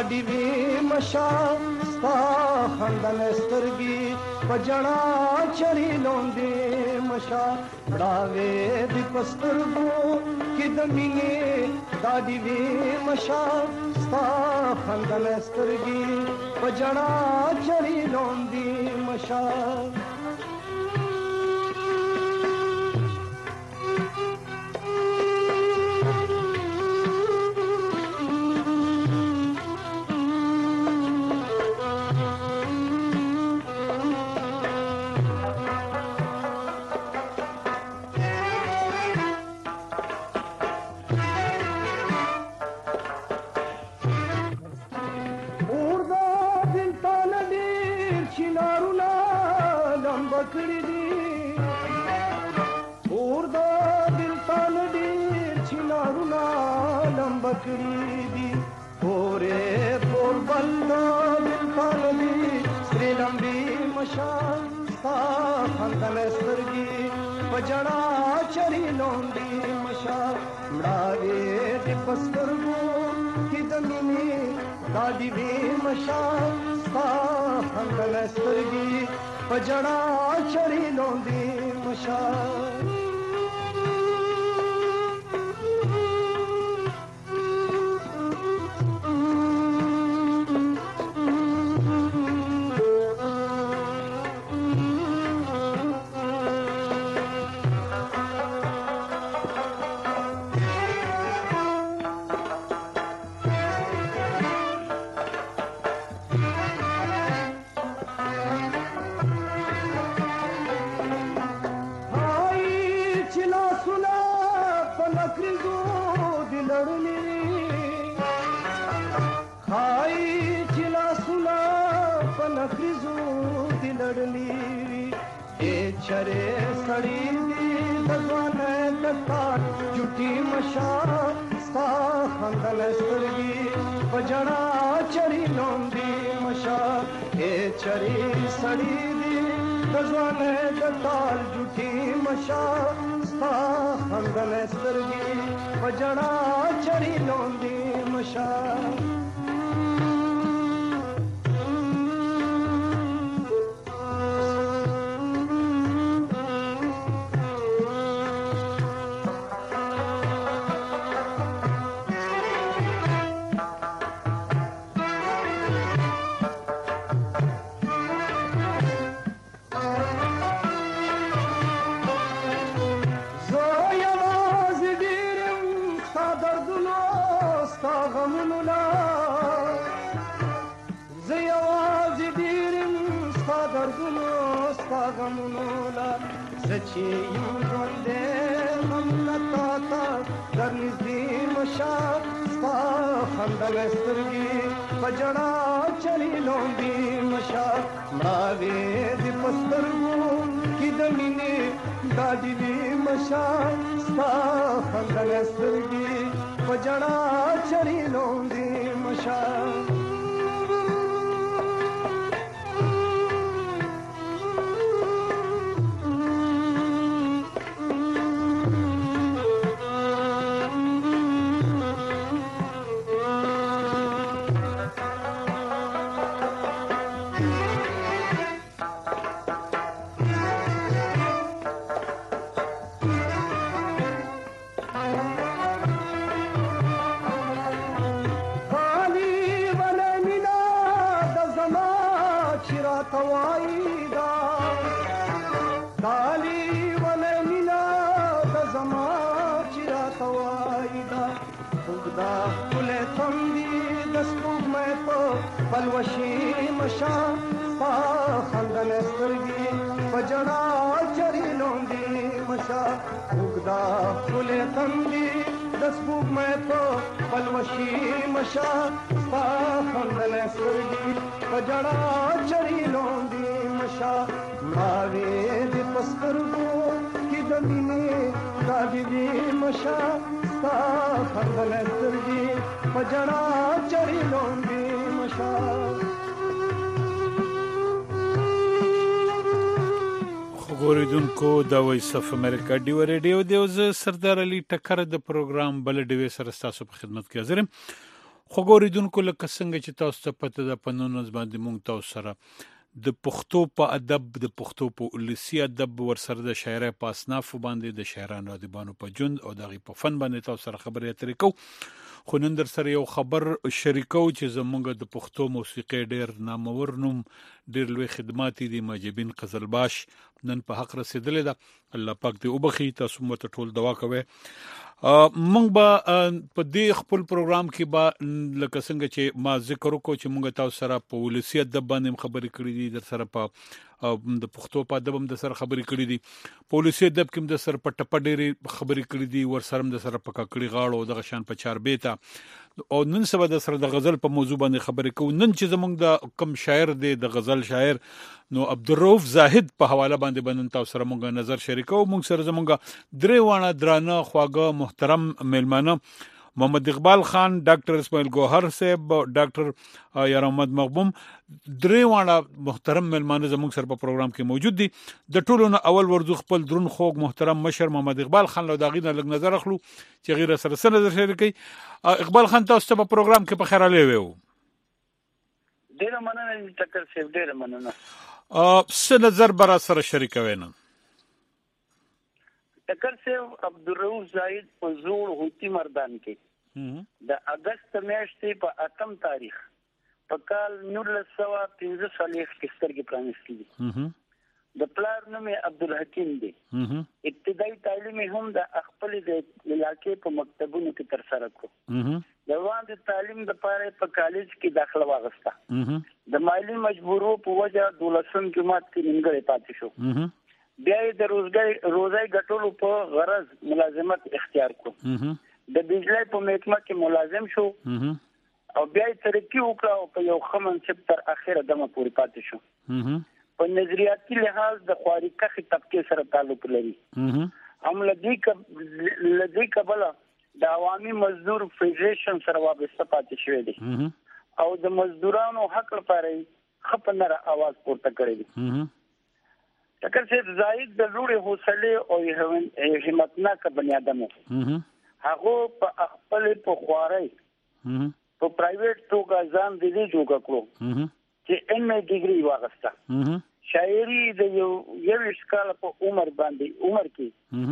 ډاډي وي مشا ستا خندل سترګي په جړا چرې لوندې مشا مړاوې د پسترګو کې د مینې ډاډي وي مشا ستا خندل سترګي په جړا چرې لوندې مشا کړی دی اور دا دل تان ډیر چنارونه لمب کړی دی اورې پور بند دل تان دی سری لمبي مشال ستا خندل سترګي پجړا چری لوندي مشال مړاوې د پسترګو کې د مینې دادی وی مشال ستا خندل سترګي پجڑا چری لوندی مشا چرے سڑی دی دزوانے دتار جھوٹی مشا ستا خندل سترگی پجڑا چری لوندی مشا اے چری سڑی دی دزوانے دتار جھوٹی مشا ستا خندل سترگی پجڑا چری لوندی مشا سچی یوں بندے مملتا تا درنزدی مشا ستا خندل سترگی پجڑا چلی لوندی مشا مړاوې د پسترګو کې د مینې ډاډي وي مشا ستا خندل سترګي پجڑا چلی لوندی مشا پلوشی مشا ستا خندل سترګي پجړا چری لوندي مشا وګدا ټولې تندي د سپوږمۍ په پلوشي مشا ستا خندل سترګي پجړا چری لوندي مشا مړاوې د پسترګو کې د مینې ډاډي وي مشا ستا خندل سترګي پجړا چری لوندي غوریدونکو دا وایس اف امریکا ډیو ریډیو دی او زه سردار علي ټکر د پروګرام بل ډیوې سره تاسو په خدمت کې حاضر یم. خو ګوریدونکو لکه څنګه چې تاسو ته پته ده په 19 باندې مونږ تاسو سره د پښتو په ادب د پښتو په ولسی ادب ورسره د شاعرۍ په اصناف باندې د شاعرانو ادیبانو په ژوند او دغه په فن باندې تاسو سره خبرې اترې کوو خو نن در سره یو خبر شریکو چې زمونږ د پښتو موسیقۍ ډیر نامور نوم ډیر لوی خدمات دي ماجبین قزلباش نن په حق رسیدلې ده الله پاک دې وبخي تاسو مو ته ټول دعا کوئ مونږ به په دې خپل پروګرام کې به لکه څنګه چې ما ذکر وکړو چې مونږ تاسو سره په ولسی ادب باندې خبرې کړې دي در سره په د پښتو په ادب هم د سره خبرې کړې دي په ولسی ادب کې هم د سره په ټپه ډېرې خبرې کړې دي ور سره هم د سره په ککړې غاړو او دغه شان په چاربېته او نن سبا د سره د غزل په موضوع باندې خبرې کوو نن چې زمونږ د کم شاعر دی د غزل شاعر نو عبدالرؤف زاهد په حواله باندې بنن تاسو سره مونږ نظر شریکو مونږ سره زمونږ درې وانه درانه خواږه محترم میلمانه محمد اقبال خان ډاکټر اسماعیل ګوهر صاحب ډاکټر یار محمد مغبوم درې وانه محترم میلمانه زمونږ سره په پروګرام کې موجود دي د ټولو نه اول ورځو خپل درون خوږ محترم مشر محمد اقبال خان له داغې نه لږ نظر اخلو چې غیر سره نظر شریکي اقبال خان تاسو ته په پروګرام کې په خیر علي وو ډیر مننه ټکر سیف ډیر مننه څه نظر برا سره شریکوي نه ټکر سیف عبدالرؤف زاهد په زوړ هوتی مردان کې د اگست میاشتې په 8 تاریخ په کال 1945 کې سترګې پرانیستې دي د پلار نوم عبدالحکیم دی ابتدایي تعلیم هم د خپل د علاقې په مکتبونو کې تر سره کړو د وړاندې تعلیم لپاره په کالج کې داخله واغسته د مالی مجبورو په وجه 12 جماعت کې نیمګړی پاتې شو بیا د روزای ګټلو په غرض ملازمت اختیار کړو د بجلی په محکمه کې ملازم شو او بیا ترقی وکړه او په یو ښه منصب تر اخره دمه پورې پاتې شو په نظریاتي لحاظ د خواریکخي طبقه سره تعلق لري هم لدی کبله د عوامي مزدور فدریشن سره وابسته پاتې شوی دی او د مزدورانو حق لپاره خپنره आवाज پورته کړی دی ټکر سید زاهد د لوړې حوصله او همتناک بنی ادم هغه په خپل په خواري په پرایویټ توګه ځان دې جوړ کړو چې ام ډیګري واغسته شاعري د یو اشکال په عمر کې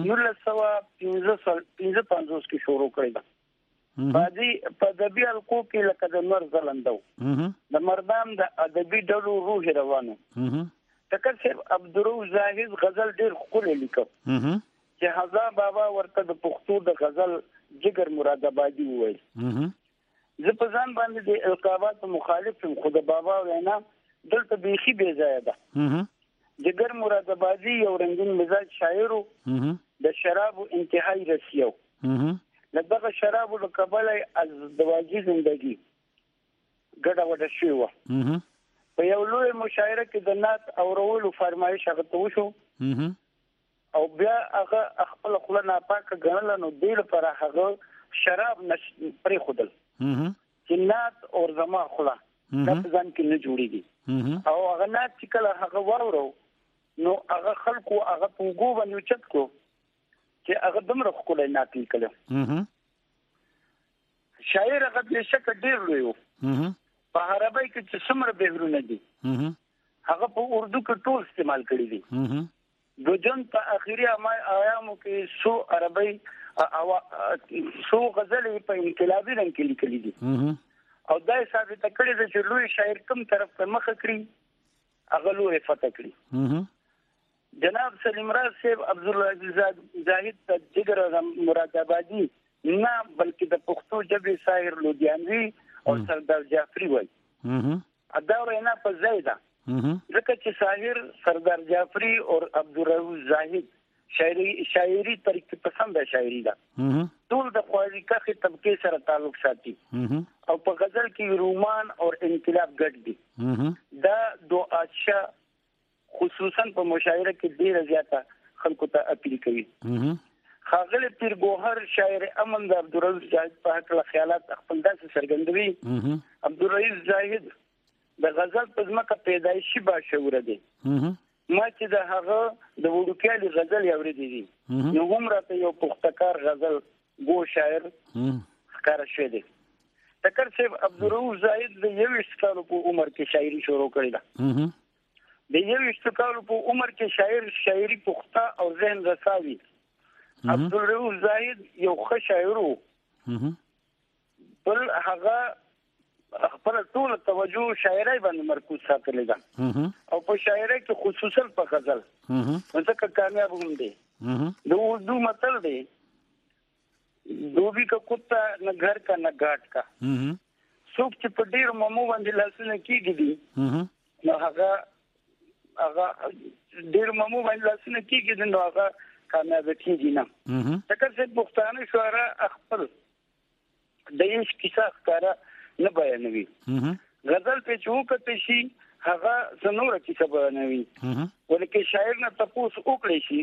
1955 کې شروع کړی دا په ادبي الکو کې لکه د نور زلندو د مردان د ادبي ډلو روح روانو ټکر صاحب عبدالرؤف زاهد غزل ډیر ښکلی لیکو چې حضا بابا ورته د پښتو د غزل جګر مراد آبادي وویل زه په ځان باندې د القابات مخالف یم خو د بابا وینا دلته بیخي بې ځایه ده جګر مراد آبادي یو رنګین مزاج شاعر د شرابو انتهایی رسیو له دغه شرابو له کبله از دواجی زندگی ګډه وډه شوې وه په یو لوی مشاعره کې د نعت اورولو فرمایش هغه ته وشو او بیا هغه خپل خوله ناپاکه ګڼله نو دې لپاره هغه شراب پرېښودل چې نعت اور زما خوله دا په ځان کې نه جوړېږي او هغه نعت چې کله هغه واورو نو هغه خلکو هغه په اوږو باندې اوچت کړو چې هغه دومره ښکلی نعت لیکلی شاعر هغه بېشکه ډېر لوی و په عربی کې چې څومره بهرونه دي هغه په اردو کې ټول استعمال کړي دي د جن په اخري ایامو کې سو عربی سو غزل په انقلابي رنګ کې لیکلي دي او دا ثابت کړي دي چې لوی شاعر کوم طرف ته مخ کړی هغه لوی فتح کړي جناب سلیم راز صاحب عبدالعزیز زاهد د جګر مراد آبادي نه بلکې د پښتو ژبې شاعر لودیانوي او سردار جعفری وای ادا وینا په زیاده ځکه چې شاعر سردار جعفری او عبدالرؤف زاهد شاعری طریقې پسند شاعری ده ټول د خواریکخي طبقه سره تعلق ساتي او په غزل کې رومان او انقلاب ګډ دي دا دو اچھا خصوصا په مشاعره کې ډیره زیاته خلکو ته اپیل کوي خاغل پیر ګوهر شاعر امن د عبدالرؤف زاهد په حق خیالات خپل داسې څرګندوي عبدالرؤف زاهد د غزل په ځمکه پیدایشي باشعوره دی ما چې د هغه د وړوکیالي غزل اورېدې دي نو هم راته یو پختکار غزل ګو شاعر ښکاره شوی دی ټکر صاحب عبدالرؤف زاهد د 21 کالو په عمر کې شاعري شروع کړې ده. د 21 کالو په عمر کې شاعري پخته او ذهن رساوي. عبدالرؤف زاهد یو ښه شاعر و، بل هغه خپل ټول توجه شاعرۍ باندې مرکوز ساتلی ده او په شاعرۍ کې خصوصا په غزل ځکه کامیاب هم دی. د اردو متل دی دوبی کا کتا نه گھر کا نه گاټ کا. څوک چې په ډیر ممو باندې لاسونه کېږي دي نو هغه ډیر ممو باندې لاسونه کېږي نو هغه کامیاب کېږي نه. ځکه چې پښتانه شاعر خپل د عشق کیسه ښکاره نه بیانوي. غزل په چوکته شي هغه زنوره کیسه بیانوي، ولکه شاعر نه تاسو وکړئ شي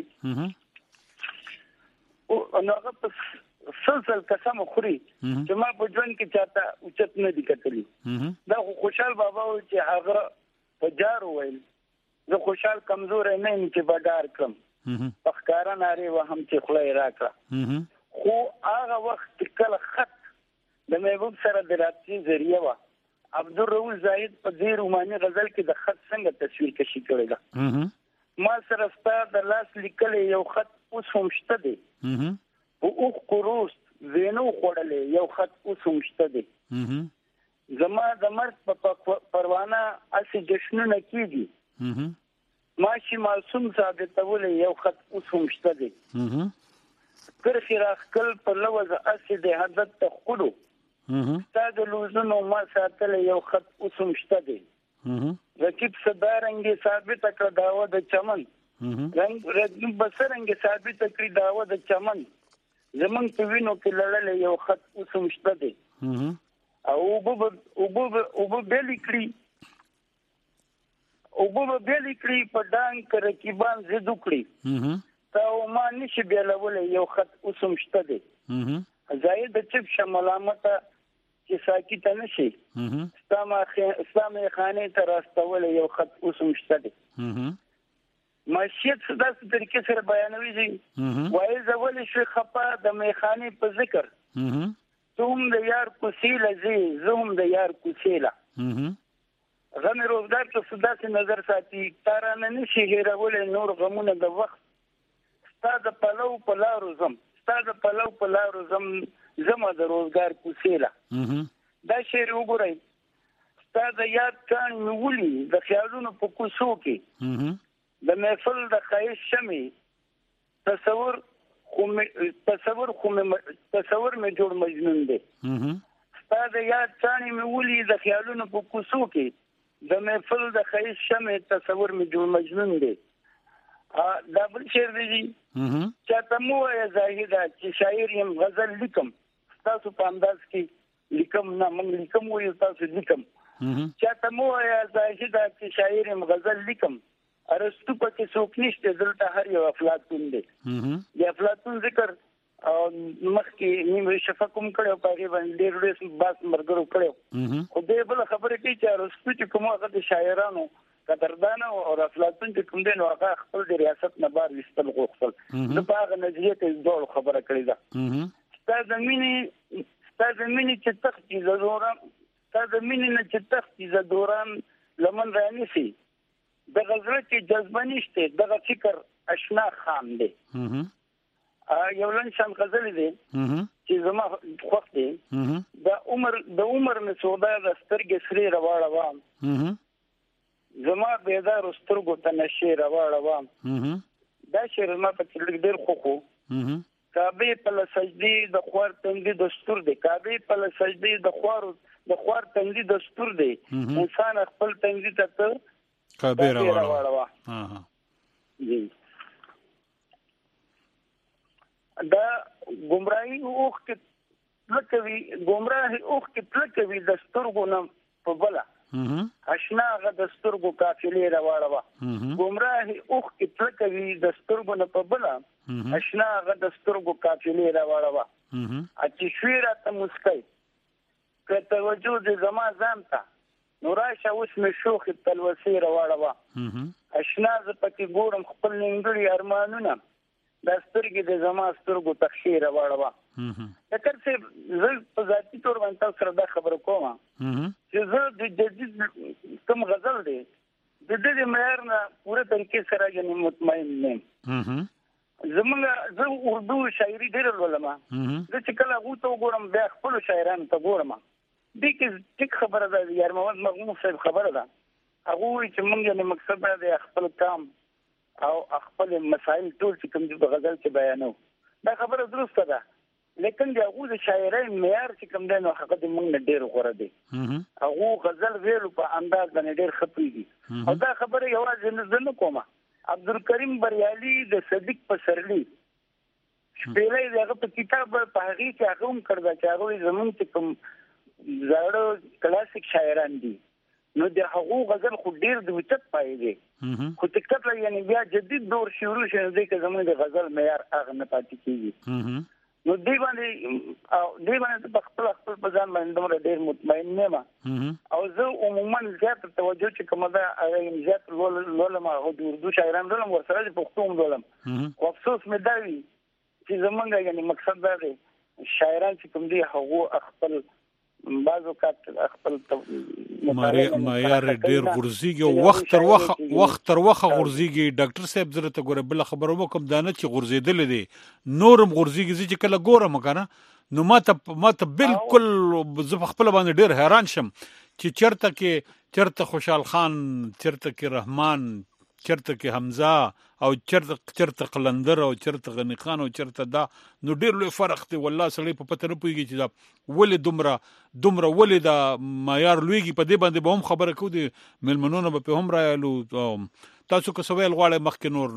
او هغه په سلسل قسم خوري چې ما په ژوند کې چاته اوچت نه دي کتلی. دا خوشحال بابا و چې هغه په جار وویل زه خوشحال کمزور نه یم چې بډار کړم، پخکارا نارې وهم چې خدای راکړه. خو هغه وخت کله خط د محبوب سره د رابطې ذریعہ و. عبدالرؤف زاهد په دې روماني غزل کې د خط څنګه تصویر کشي کړی ده. ما سره ستا د لاس لیکل یو خط اوس هم شته دی، او اوخ کوروست وینو خوړلې یو خط اوس هم شته دی. زما د مرګ په پروانه اسې جشنونه کېږي، ماشي معصوم ثابتولې یو خط اوس هم شته دی. کرخي راخکل په لوز اسې د حدت ته خودو ستا د لوزونو ما ساتلی یو خط اوس هم شته دی. رقیب صدارنګې ثابت کړه داوه د چمن، رقیب بسرنګې ثابت کړي داوه د چمن، زمونږ په وینو کې لړلې یو خط اوس هم شته دی. او اوبه بیلې کړي په ډانګ که رقیبان ضد وکړي، تا او ما نشي بیلولی یو خط اوس هم شته دی. زاهد د چپ شه ملامته چې ساکي ته نشي، ستا مې خانې ته راستولی یو خط اوس هم شته دی. معیشت داسې طریقې سره بیانوي دي وایي زه ولې شوې خفه د میخانې په ذکر، ته هم د یار کوڅې له ځې زه هم د یار کوڅې له. غم روزګار ته داسې نظر ساتي تا رانه نشي هېرولی نور غمونه د وخت، ستا د پلو په لارو ځم زما د روزګار کوڅې له. دا شعر وګورئ، ستا د یاد کاڼي مې ولي د خیالونو په کوڅو کې، د محفل د ښایست شمې تصور مې جوړ مجنون دی. ستا د یاد کاڼي مې ولي د خیالونو په کوڅو کې، د محفل د ښایست شمې تصور مې جوړ مجنون دی. دا بل شعر دی چاته مو وایه زاهده چې شاعر یم غزل لیکم، ستاسو په انداز کې لیکم نه، موږ لیکم وایو تاسو لیکم. چاته مو وایه زاهده چې شاعر یم غزل لیکم، ارسطو پکې څوک نشته دلته هر یو افلاطون دی. د افلاطون ذکر مخکې نیمه شفا کوم کړی او په هغې باندې ډېر ډېر بحث ملګرو کړی، خو دې بله خبره کوي چې ارسطو چې کوم هغه د شاعرانو قدردانه او افلاطون چې کوم دی نو هغه خپل د ریاست نه بار ویستل غوښتل. زه په هغه نظریه کې ډول خبره کړې ده. ستا د مینې چې تختې زه دوران لمن رانیسي، دغه زړه چې جذبه نشته دغه فکر اشنا خام دی. یو لنډ شان غزل دی چې زما خوښ دی. د عمر مې سودا د سترګې سرې راواړوم، زما بیدارو سترګو ته نشې راواړوم. دا شعر ما په کې ډېر خوښ و. کعبې په له سجدې د خوار تندي دستور دی، کعبې په له سجدې د خوار تندي دستور دی، انسان خپل تندي ته ته کعبې راواړوه. دا ګمراهي اوښ کې پله کوي د سترګو نه په بله، اشنا هغه د سترګو قافلې راواړوه. ګمراهي اوښ کې پله کوي د سترګو نه په بله، اشنا هغه د سترګو قافلې راواړوه. چې شوې راته مسکی که توجه دې زما ځان ته، نو راشه اوس مې شوخې تلوسې راواړوه. اشنا زه پکې ګورم خپل نیمګړي ارمانونه، دا سترګې د زما سترګو ته ښې راواړوه. ډاکټر صاحب زه په ذاتي تور باندې تاسو سره دا خبره کوم چې زه د جدید کوم غزل دی د دې معیار نه پوره طریقې سره یعنی مطمئن نه زه اردو شاعري ډېر لولم زه چې کله هغه ته وګورم بیا خپل شاعرانو ته ګورم دې کې ټیک خبره ده یار محمد مغموم صاحب خبره ده هغه چې موږ یعنی مقصد دی خپل کام او خپل مسائل ټول چې کوم د غزل کې بیانو دا خبره درسته ده لیکن هغه د شاعرۍ معیار چې کوم دی نو هغه د موږ نه ډېر غوړه دی هغه غزل ویلو په انداز باندې ډېر خپيږي او دا خبره یوازې نه کومه عبدالکریم بریالي د صدیق پسرلی شپېلې دغه په کتاب په هغه کې هغه هم کړی چې هغه زمون چې کوم زړه کلاسیک شاعران دي نو د هغه غزل خو ډېر د وچت پای دی خو تکتل یعنی بیا جدید دور شروع شوه چې زمون د غزل معیار هغه نه پاتې کیږي نو دی باندې په خپل په ځان باندې ډېر مطمئن نه ما او زه عموما زیات توجه چې کومه ده زیات لولم او د اردو شاعران لولم ورسره د پښتو لولم او افسوس مې دا وی چې زمونږ یعنی مقصد دا دی شاعران چې کوم دي هغه خپل بعضو کات خپل معیار ډیر غورځيږي او وخت تر وخت غورځيږي ډاکټر صاحب زره ته ګوره بل خبر وکم دانه چې غورځیدل دي نورم غورځيږي چې کله ګورم کنه نو ماته بالکل زه خپل باندې ډیر حیران شم چې چرته خوشحال خان چرته کې رحمان چرته کې حمزه او چرته قلندر او چرته غنی خان او چرته دا نو ډیر لوی فرق دی والله سړی په پته نه پوهیږي چې دا ولې دومره ولې دا معیار لویږي په دې باندې به هم خبره کوو دي ملمنونه به په هم رایلو تاسو که سوال غواړئ مخکې نور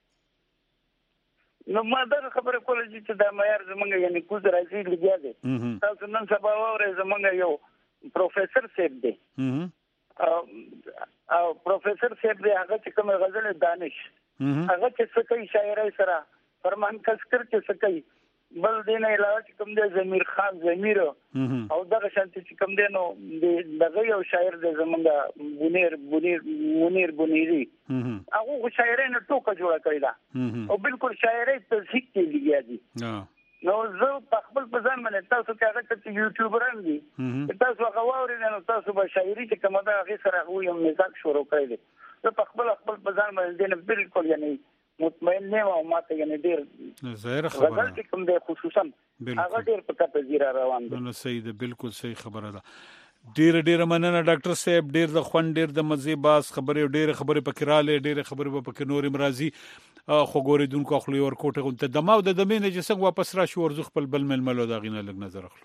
نو ما دا خبره کوله چې دا معیار زمونږ یعنی کوز راځي لګیا دی تاسو نن سبا وره زمونږ یو پروفیسور صاحب دی او پروفیسور صاحب دی هغه چې کوم غزل دانش هغه چې څه کوي شاعرۍ سره فرمان کسکر چې څه کوي بل دین علاوه چې کوم دی ضمیر خان ضمیر او دغه شانتي چې کوم دی نو دغه یو شاعر دی زمونږ منیر بنيري هغه شاعرۍ نه ټوکه جوړه کړی دا او بالکل شاعرۍ تصحیح کې لګیا دي نو زه په خپل ځان باندې تاسو کې هغه چې یوټیوبران دي تاسو هغه واورئ نو تاسو به شاعري چې کومه ده هغه سره یو مزاج شروع کړی دی زه په خپل ځان باندې بالکل یعنی مطمئن نه او ماته یعنی ډیر ظاهر خبره غزل چې کوم دی خصوصا هغه ډیر په کته زیرا روان دی نو صحیح ده بالکل صحیح خبره ده ډیر مننه ډاکټر صاحب ډیر د خوند ډیر د مزه باز خبره ډیر خبره پکې رااله ډیر خبره پکې نور امراضي خو ګوریدونکو خپل ور کوټه غونته دماو د دمینه چې څنګه واپس را شو ورزخ خپل بل ململو دا غینه لګ نظر اخلو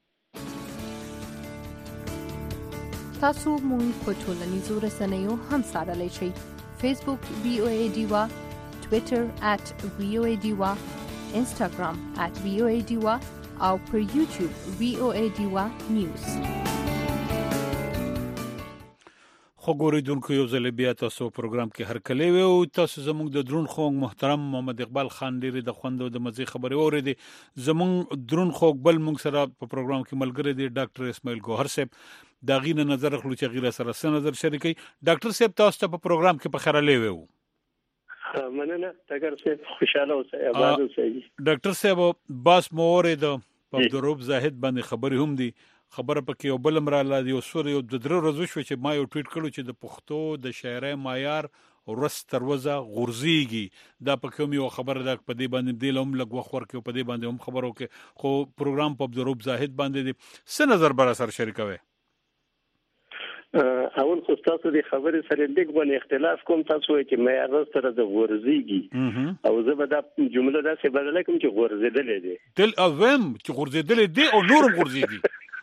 تاسو مونږ په ټولنیزو رسنیو هم سره لشي فیسبوک VOA Diva Twitter @VOA Diva Instagram @VOA Diva او پر YouTube VOA Diva News خو ګوریدونکو یو ځل بیا تاسو پروګرام کې هر کله وو تاسو زموږ د درون خوږ محترم محمد اقبال خان ډېر د خوندو د مزي خبري اورېدي زموږ درون خوږ بل موږ سره په پروګرام کې ملګری دی ډاکټر اسماعیل ګوهر صاحب دا غینه نظر خلو چې غیره سره نظر شریکي ډاکټر صاحب تاسو ته په پروګرام کې په خیره لیوو مننه ډاکټر صاحب خوشاله اوسئ آباد اوسئ ډاکټر صاحب باس مورې د عبدالرؤف زاهد باندې خبري هم دي خبره پکې یو بل امراله یو سور یو د درو ورځې شو چې ما یو ټویټ کړو چې د پښتو د شاعرۍ معیار ورس تروزه غورځيږي دا پکې یو خبره ده په دې باندې د لوم لګ وخور کې په دې باندې هم خبرو کې خو پروګرام په عبدالرؤف زاهد باندې څه نظر بر سره شریکوي اول خو تاسو د خبرې سره ډېر باندې اختلاف کوم تاسو چې معیار سره د غورځيږي او زه به دا جمله داسې بدله کوم چې غورځیدل دي تل اوم چې غورځیدل دي او نورم غورځيږي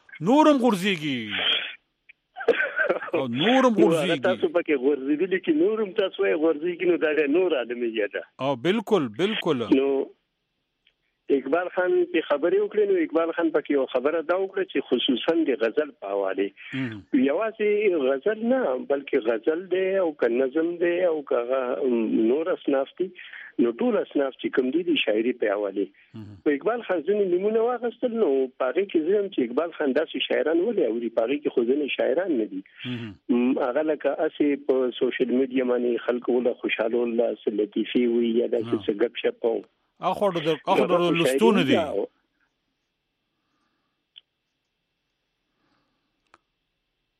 او نورم غورځيږي تاسو پکې غورځیدل چې نورم تاسو یې غورځيږي نو دا نور ادمي ده او بالکل نو اقبال خان په خبرې وکړې نو اقبال خان پکې یو خبره دا وکړه چې خصوصا د غزل په حواله یوازې غزل نه بلکې غزل دی او نظم دی او نور اصناف دي نو ټول اصناف چې کوم دي د شاعري په حواله په اقبال خان ځینې نمونه واغستل نو پاره کې زم چې اقبال خان داسې شاعران ولې او پاره کې خو ځینې شاعران نه دي هغه لکه اسی په سوشل میډیا باندې خلکو له خوشاله الله لطیفي وي یا داسې غب شپ اخر د لستون دي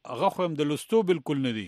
هغه خو هم د لستو بالکل نه دي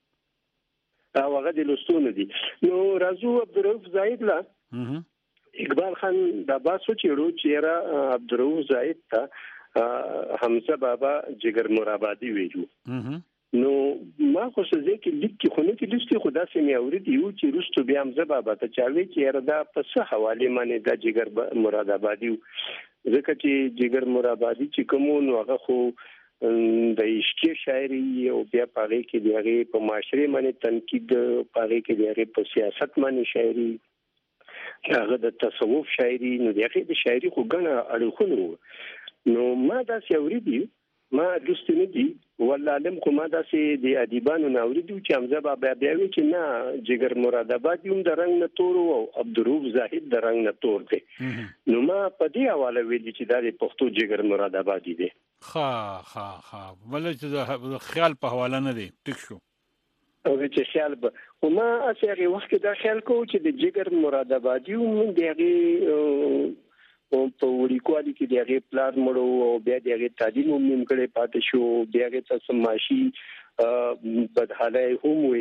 هغه د لستو نه دي. نو راځو عبدالرؤف زاهد لا اقبال خان دا باسو چیرو چیرې عبدالرؤف زاهد ته حمزه بابا جگر مرابادي ویلو. نو ما خو څه ځکه لیکي خو نه کې لستي خدا سمې اورید یو چې رستو بیا حمزه بابا ته چاوي چې دا په څه حواله باندې دا جگر مرادآبادي ځکه چې جگر مرادآبادي چې کوم نو هغه خو د عشقي شاعري او بیا پاره کې دیغه په معاشري باندې تنقید پاره کې دیغه په سیاست باندې شاعري هغه د تصوف شاعري نو دیغه د شاعري خو ګڼه اړخونه نو ما دا سیوري دی ما لست نه دي والله علم کومه داسې د ادیبانو ناوریدو چې حمزه بابا بیا وی چې نه جگر مرادآبادي هم د رنگ نه تور او عبدالرؤف زاهد د رنگ نه تور دي. نو ما په دې حواله ویل چې دا د پښتو جگر مرادآبادي دي. ها ولې چې د خیال په حواله نه دي ټیک شو او چې خیال به خو ما اسره وخت دا خیال کو چې د جگر مرادآبادي هم دغه په وړیکوالي کې دغه پلان مړو او بیا دغه تعلیم هم نیمګړی پاتې شو بیا هغه سماشي بدحالای هم وي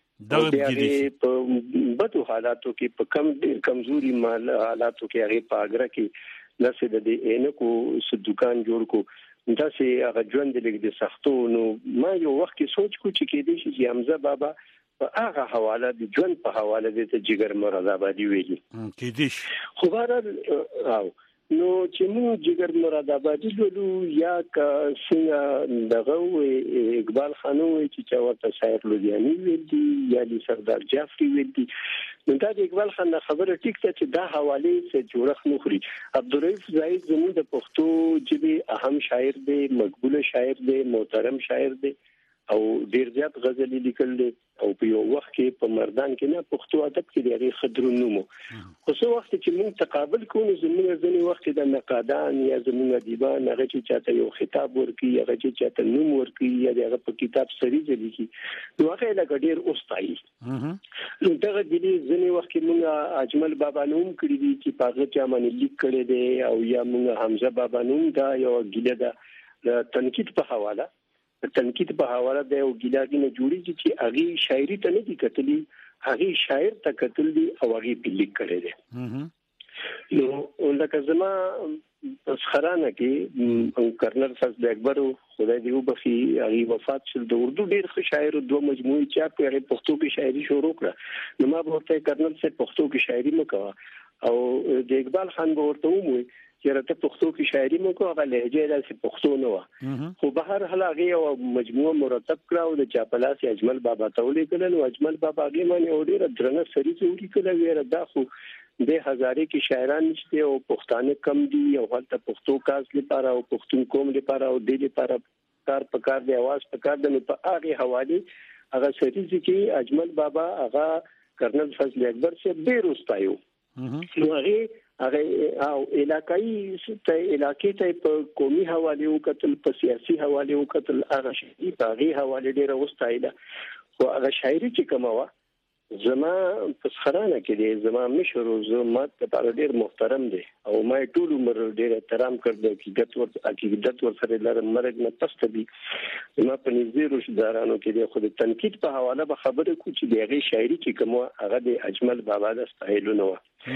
دغه په بدو حالاتو کې په کم کمزوري مال حالاتو کې هغه پاګره کې نسه د اینکو س دکان جوړ کو دا سي هغه ژوند د سختو نو ما یو وخت کې سوچ کو چې کې دي چې حمزه بابا په هغه حواله د ژوند په حواله د جگر مرادآبادي ویلي کې دي خو بهر او نو چې موږ جگر مرادآبادي لولو یا څنګه دغه اقبال خانو چې چاوته شاعر لودیانی ویل دي یا د سردار جعفری ویل دي نو دا د اقبال خان خبره ټیک ته چې دا حواله څخه جوړخ نخري. عبدالرؤف زاهد زموږ د پښتو ژبې اهم شاعر دی مقبول شاعر دی محترم شاعر دی او ډیر زیات غزل لیکل دي او په یو وخت کې په مردان کې نه پښتو ادب کې لري خضرونو خو څو وخت چې موږ تقابل کوو زموږ ځنې وخت د نقادان یا زموږ ادیبان هغه چې چاته یو خطاب ورکي هغه چې چاته نوم ورکي یا هغه په کتاب سریزه لیکي نو هغه لا ډیر اوستایي نو دغه د دې ځنې وخت کې موږ اجمل بابا نوم کړی دي چې په هغه چا باندې لیک کړی دی او یا موږ حمزه بابا نوم دا یو ګیله ده تنقید په حواله تنقید په حواله د یو ګیلاګي نه جوړیږي چې هغه شاعري ته نه دي کتلي هغه شاعر ته کتل دي او هغه په لیک کړی دی نو لکه زما پس خرانه کې کرنل فضل اکبر خدای دې وبخي هغه وفات شو د اردو ډېر ښه شاعر دوه مجموعي چاپ کړي پښتو کې شاعري شروع کړه نو ما ورته کرنل سے پښتو کې شاعري وکړه او د اقبال خان ورته وموي چې راته پښتو کې شاعري مو کو هغه لهجه د پښتو نه و خو بهر حال هغه مجموعه مرتب کړه او د چاپلاس اجمل بابا ته ولیکل نو اجمل بابا هغه باندې ډېر درنه سری جوړی کړه ویره دا خو د هزارې کې شاعران نشته او پښتانه کم دي او هلته پښتو کاس لپاره او پښتون قوم لپاره او د لپاره کار پکار دی आवाज پکار دی په هغه حواله هغه سری چې اجمل بابا هغه کرنل فضل اکبر سے بیروستایو نو هغه او علاقائی علاقې ته په قومي حواله او قتل په سیاسي حواله او قتل هغه شي په هغه حواله ډیره واستایله او هغه شاعري چې کومه زما په خرانه کې دي زما مشر او زما ته ډیر محترم دي او ما ټول عمر ډیر احترام کړل عقیدت ور سره لرم مرګ نه پسته دي زما په نږدې رشدارانو کې دي خو د تنقید په حواله به خبره کو چې دغه شاعري چې کومه هغه د اجمل بابا د استایلونو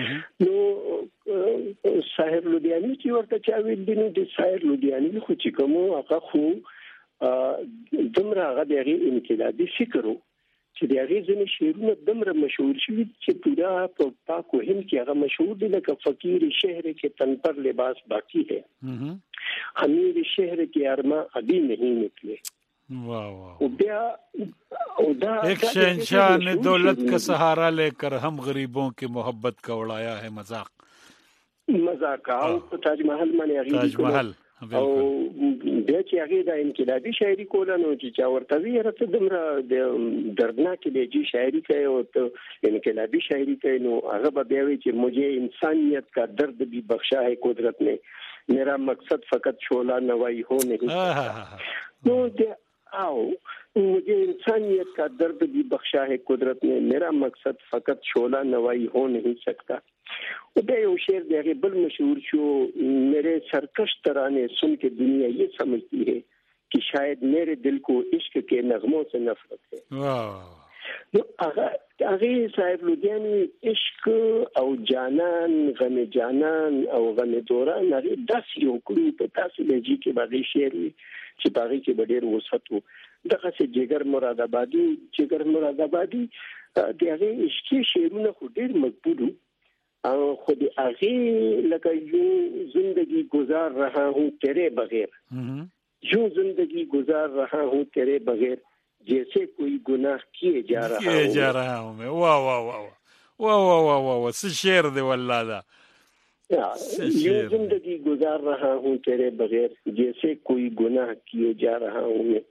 نو شاعر لودیانی چې ورته چا ویل دي نو د شاعر لودیانی خو چې کومه هغه خو دمر هغه دغه انقلابي فکرو چې د هغه ځینې شعرونه دمر مشهور شوي چې پورا په پاک و هند کې هغه مشهور دي لکه فقیر شهر کې تن پر لباس باقی ہے امیر شهر کې ارما ابھی نہیں نکلے واہ ایک شہنشاہ نے دولت کا سہارا لے کر ہم غریبوں کی محبت کا اڑایا ہے مذاق او تاج محل باندې تاج محل او د چې هغه د انقلابي شاعري کولنو چې چا ورته ویره دمره د دردناک لهجه شاعري کوي او ته انقلابي شاعري کوي نو هغه به بیا وی چې مجھے انسانیت کا درد بھی بخشا ہے قدرت نے میرا مقصد فقط شعلہ نوائی ہو نہیں نو او مجھے انسانیت کا درد بھی بخشا ہے قدرت نے میرا مقصد فقط شعلہ نوائی ہو نہیں سکتا بے یو شعر دغه بل مشهور شو میرے سرکش ترانے سن کے دنیا یہ سمجھتی ہے कि शायद मेरे दिल को इश्क के नगमों से नफरत है। नو هغه صاحب لودیانی عشق او جانان غم جانان او غم دوران هغه داسې یو کړو په تاسو لږی کې باندې شعر چې باغی کې ډېر وساتو دغه چې جګر مراد آبادی دغه عشقي شعرونه خو ډېر مقبول او خود هغه لکه یو زندگی گزار رہا ہوں تیرے بغیر یوں زندگی گزار رہا ہوں تیرے بغیر جیسے کوئی گناہ کیے جا رہا ہوں میں واہ واہ واہ واہ واہ واہ واہ واہ شعر دے واللہ دا یوں زندگی گزار رہا ہوں تیرے بغیر جیسے کوئی گناہ کیے جا رہا ہوں میں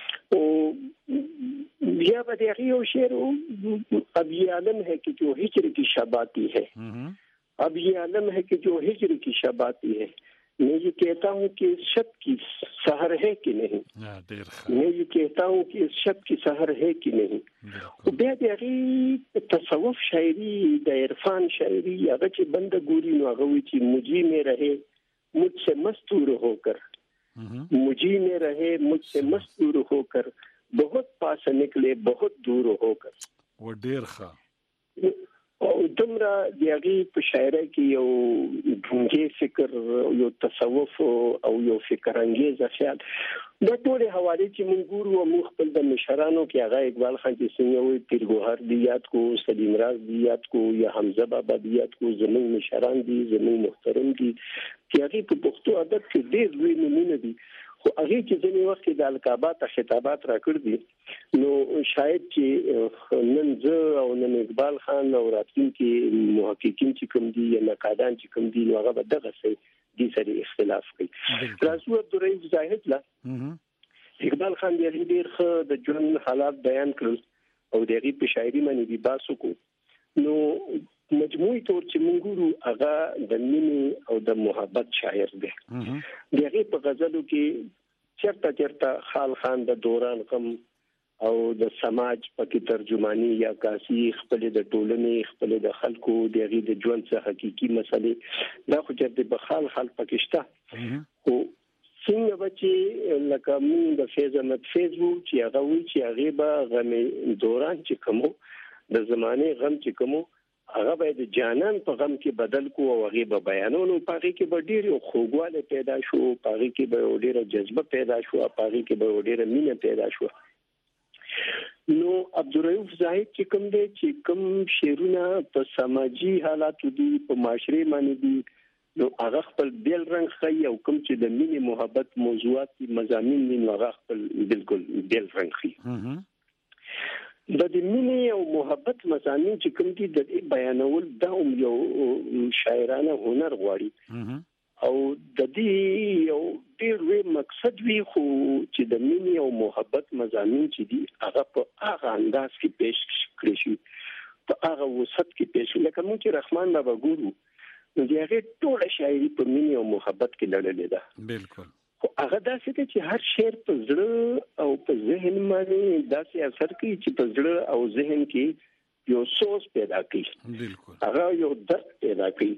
یا بدیعی و شعر اب یہ عالم ہے کہ جو ہجر کی شب آتی ہے اب یہ عالم ہے کہ جو ہجر کی شب آتی ہے میں یہ کہتا ہوں کہ اس شب کی سحر ہے کہ نہیں میں یہ کہتا ہوں کہ اس شب کی سحر ہے کہ نہیں بیا دغه تصوف شاعری د عرفان شاعری هغه چې بند ګوري نو هغه وی چې مجھے میں رہے مجھ سے مستور ہو کر مجھے میں رہے مجھ سے مستور ہو کر بہت پاس نکلے بہت دور ہو کر و ډیر ښه او دمرا دیغي په شاعرۍ کې یو ډونګي فکر یو تصوف او یو فکر انګیز خیال د ټول حواله چې مونږ ګورو او مونږ خپل د مشرانو کې هغه اقبال خان چې څنګه وي پیر ګوهر دی یاد کو سلیم راز دی یاد کو یا حمزه بابا دی یاد کو زموږ مشران دي زموږ محترم دي چې هغه په پښتو ادب کې ډېر لوی نمونه دي خو هغه چې ځینې وخت د القابات خطابات راکړ دي نو شاید چې نن زه او نن اقبال خان او راتلونکي محققین چې کوم دي یا نقادان چې کوم دي نو هغه به دغه څه دي سره اختلاف کوي راځو عبدالرحیم زاهد لا اقبال خان دی ډېر ښه د ژوند حالات بیان کړل او دغه په شاعري باندې دی باسو کو نو مجموعي طور چې مونږ ګورو هغه د مینې او د محبت شاعر دی دغه په غزلو کې چرته خال خان د دوران غم او د سماج پکې ترجمانی یا کاسی خپل د ټولنې خپل د خلکو دغه د ژوند څخه حقيقي مسلې دا خو چې د بخال خال پکشته او څنګه بچي لکه موږ د فیض احمد فیسبوک چې هغه وی چې هغه به غم دوران چې کومو د زمانه غم چې کومو هغه به د جانان په غم کې بدل کو او هغه به بیانونو پاره کې به ډېر خوږواله پیدا شو پاره کې به ډېر جذبه پیدا شو پاره کې به ډېر مینه پیدا شو نو عبدالرؤف زاهد چې کوم دی چې کوم شعرونه په سماجی حالاتو دي په معاشري باندې دي نو هغه خپل بیل رنگ خي او کوم چې د مینې محبت موضوعات مضامین دي نو هغه خپل بالکل بیل رنگ خي د مینې او محبت مضامین چې کوم دي د بیانول دا یو شاعرانه هنر غواړي او د دې یو ډېر لوی مقصد وی خو چې د مینې او محبت مضامین چې دي هغه په هغه انداز کې پیش کړی شي په هغه وسط کې پیش لکه موږ چې رحمان بابا ګورو نو هغه ټول شاعري په مینې او محبت کې لړلې ده بالکل خو هغه داسې دی چې هر شعر په زړه او په ذهن باندې داسې اثر کوي چې په زړه او ذهن کې یو سوز پیدا کوي بالکل هغه یو درد پیدا کوي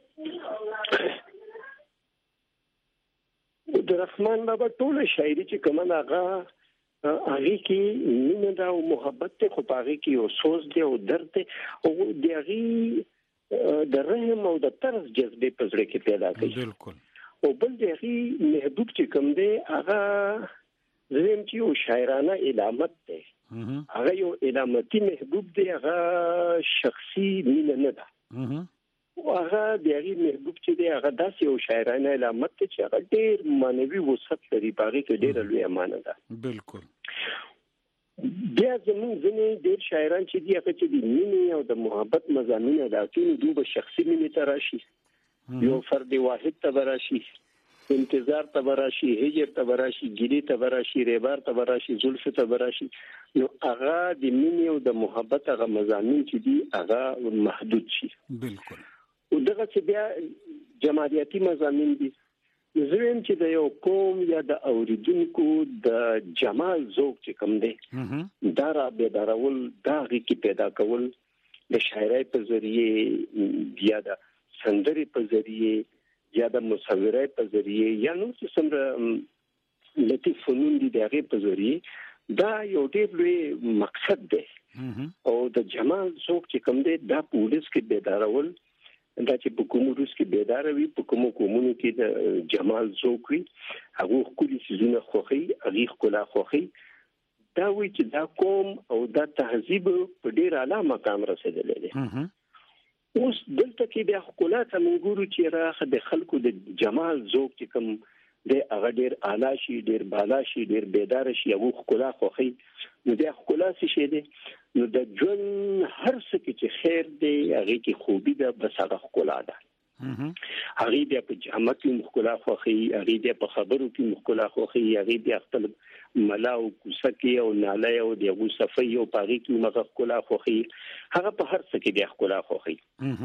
د رحمان بابا ټول شاعري چې کومه هغه کې مینه دا او محبت ته خو هغه کې یو سوز دی او درد دی او د هغه د رحم او د طرز جذبه په زړه کې پیدا کوي بالکل او بل دغه محبوب چې کوم دی هغه زم چې یو شاعرانه علامت دی هغه یو علامتي محبوب دی هغه شخصي مینه نه ده او هغه دغه محبوب چې دی هغه داسې یو شاعرانه علامت دی چې هغه ډېر مانوي وسط لري باغې کې ډېر لوی امانه ده بالکل بیا زموږ ځینې ډېر شاعران چې دی هغه چې د مینې او د محبت مضامین ادا کوي دوی شخصي مینې ته راشي یو فرد واحد ته براشي انتظار ته براشي هجر ته براشي ګری ته براشي ریبار ته براشي زلف ته براشي نو هغه د مینې او د محبت هغه مضامین چې دي هغه محدود شي بالکل او دغه چې بیا جماعتي مضامین دي زریم چې د یو قوم یا د اوریدونکو د جمال ذوق چې کوم دی دا را به دراول دا کې پیدا کول د شاعرۍ په ذریعه یا د سندري په ذریعه یا د مصورۍ په ذریعه یا نو څنګه لطیف فنون دي دغه په ذریعہ دا یو ډېر لوی مقصد دی او د جمال ذوق چې کوم دی دا پولیس کې بیدارول دا چې په کوم روس کې بیدار وي په کوم کومونو کې د جمال ذوق وي هغه خولي سيزونه خوخي هغه خلا خوخي دا وی چې دا قوم او دا تهذیب په ډېر اعلی مقام رسیدلی دی اوس دلته کې بیا خلات منګورو چې راخه د خلکو د جمال ذوق چې کوم د هغه ډیر اعلی شي ډیر بالا شي ډیر بیدار شي او خلا خوخي نو د خلا شي دی نو د جون هر څه کې خیر دی هغه کې خوبي ده بس هغه خلا ده هغه بیا په جامه کې خلا خوخي هغه بیا په خبرو کې خلا خوخي هغه بیا خپل ملاو کوسکی او ناله او دغه صفي او پاغي کې مغه خلا خوخي هغه په هر څه کې دی خلا خوخي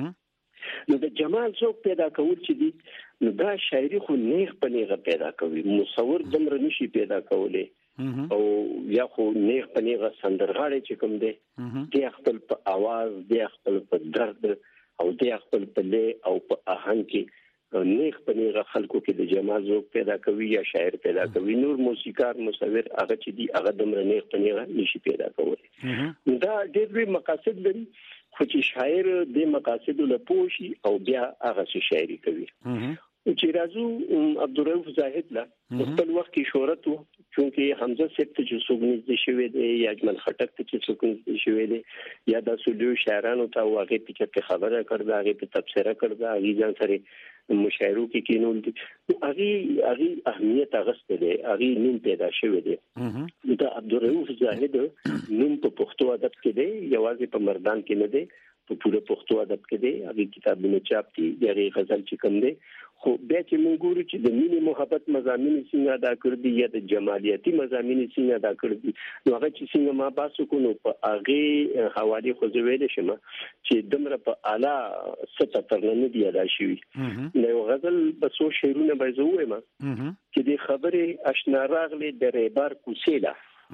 نو د جمال ذوق پیدا کول چې دي نو دا شاعري خو نیغ په نیغه پیدا کوي مصور دمر نشي پیدا کولی او یا خو نیغ په نیغه سندرغاړي چې کوم دی د خپل په आवाज د خپل په درد او د خپل په له او په آهنګ کې نیغ په نیغه خلکو کې د جمال ذوق پیدا کوي یا شاعر پیدا کوي نور موسیقار مصور هغه چې دی هغه دمر نیغ په نیغه نشي پیدا کولی دا ډېر لوی مقاصد لري خو چې شاعر د مقاصد له پوښي او بیا هغه شاعري کوي چې راځو عبدالرؤف زاهد لا خپل وخت کې شهرت وو چې حمزه سیب ته چې څوګنځ شوی دی یا اجمل خټک ته چې څوګنځ شوی دی یا د سولو شاعرانو ته واغې په خبره کړه هغه په تبصره کړه هغه ځان سره مشاعرو کې کینول دي هغه اهمیت غوښته دی هغه نوم پیدا شوی دی دا عبدالرؤف زاهد نوم په پښتو ادب کې دی یوازې په مردان کې نه دی په پوره پښتو ادب کې دی هغه کتابونه چاپ دي دغه غزل چې کوم دی خو بیا چې موږ ګورو چې د مینې محبت مضامین څنګه ادا کړ دي یا د جمالیاتي مضامین څنګه ادا کړ دي نو هغه چې څنګه ما باسو کو نو په هغه حواله خو زویل شم چې دمر په اعلی سطح ترنه دی ادا شوی نو غزل بسو شعرونه به زوې ما چې د خبره آشنا راغله د ریبار کوسیلا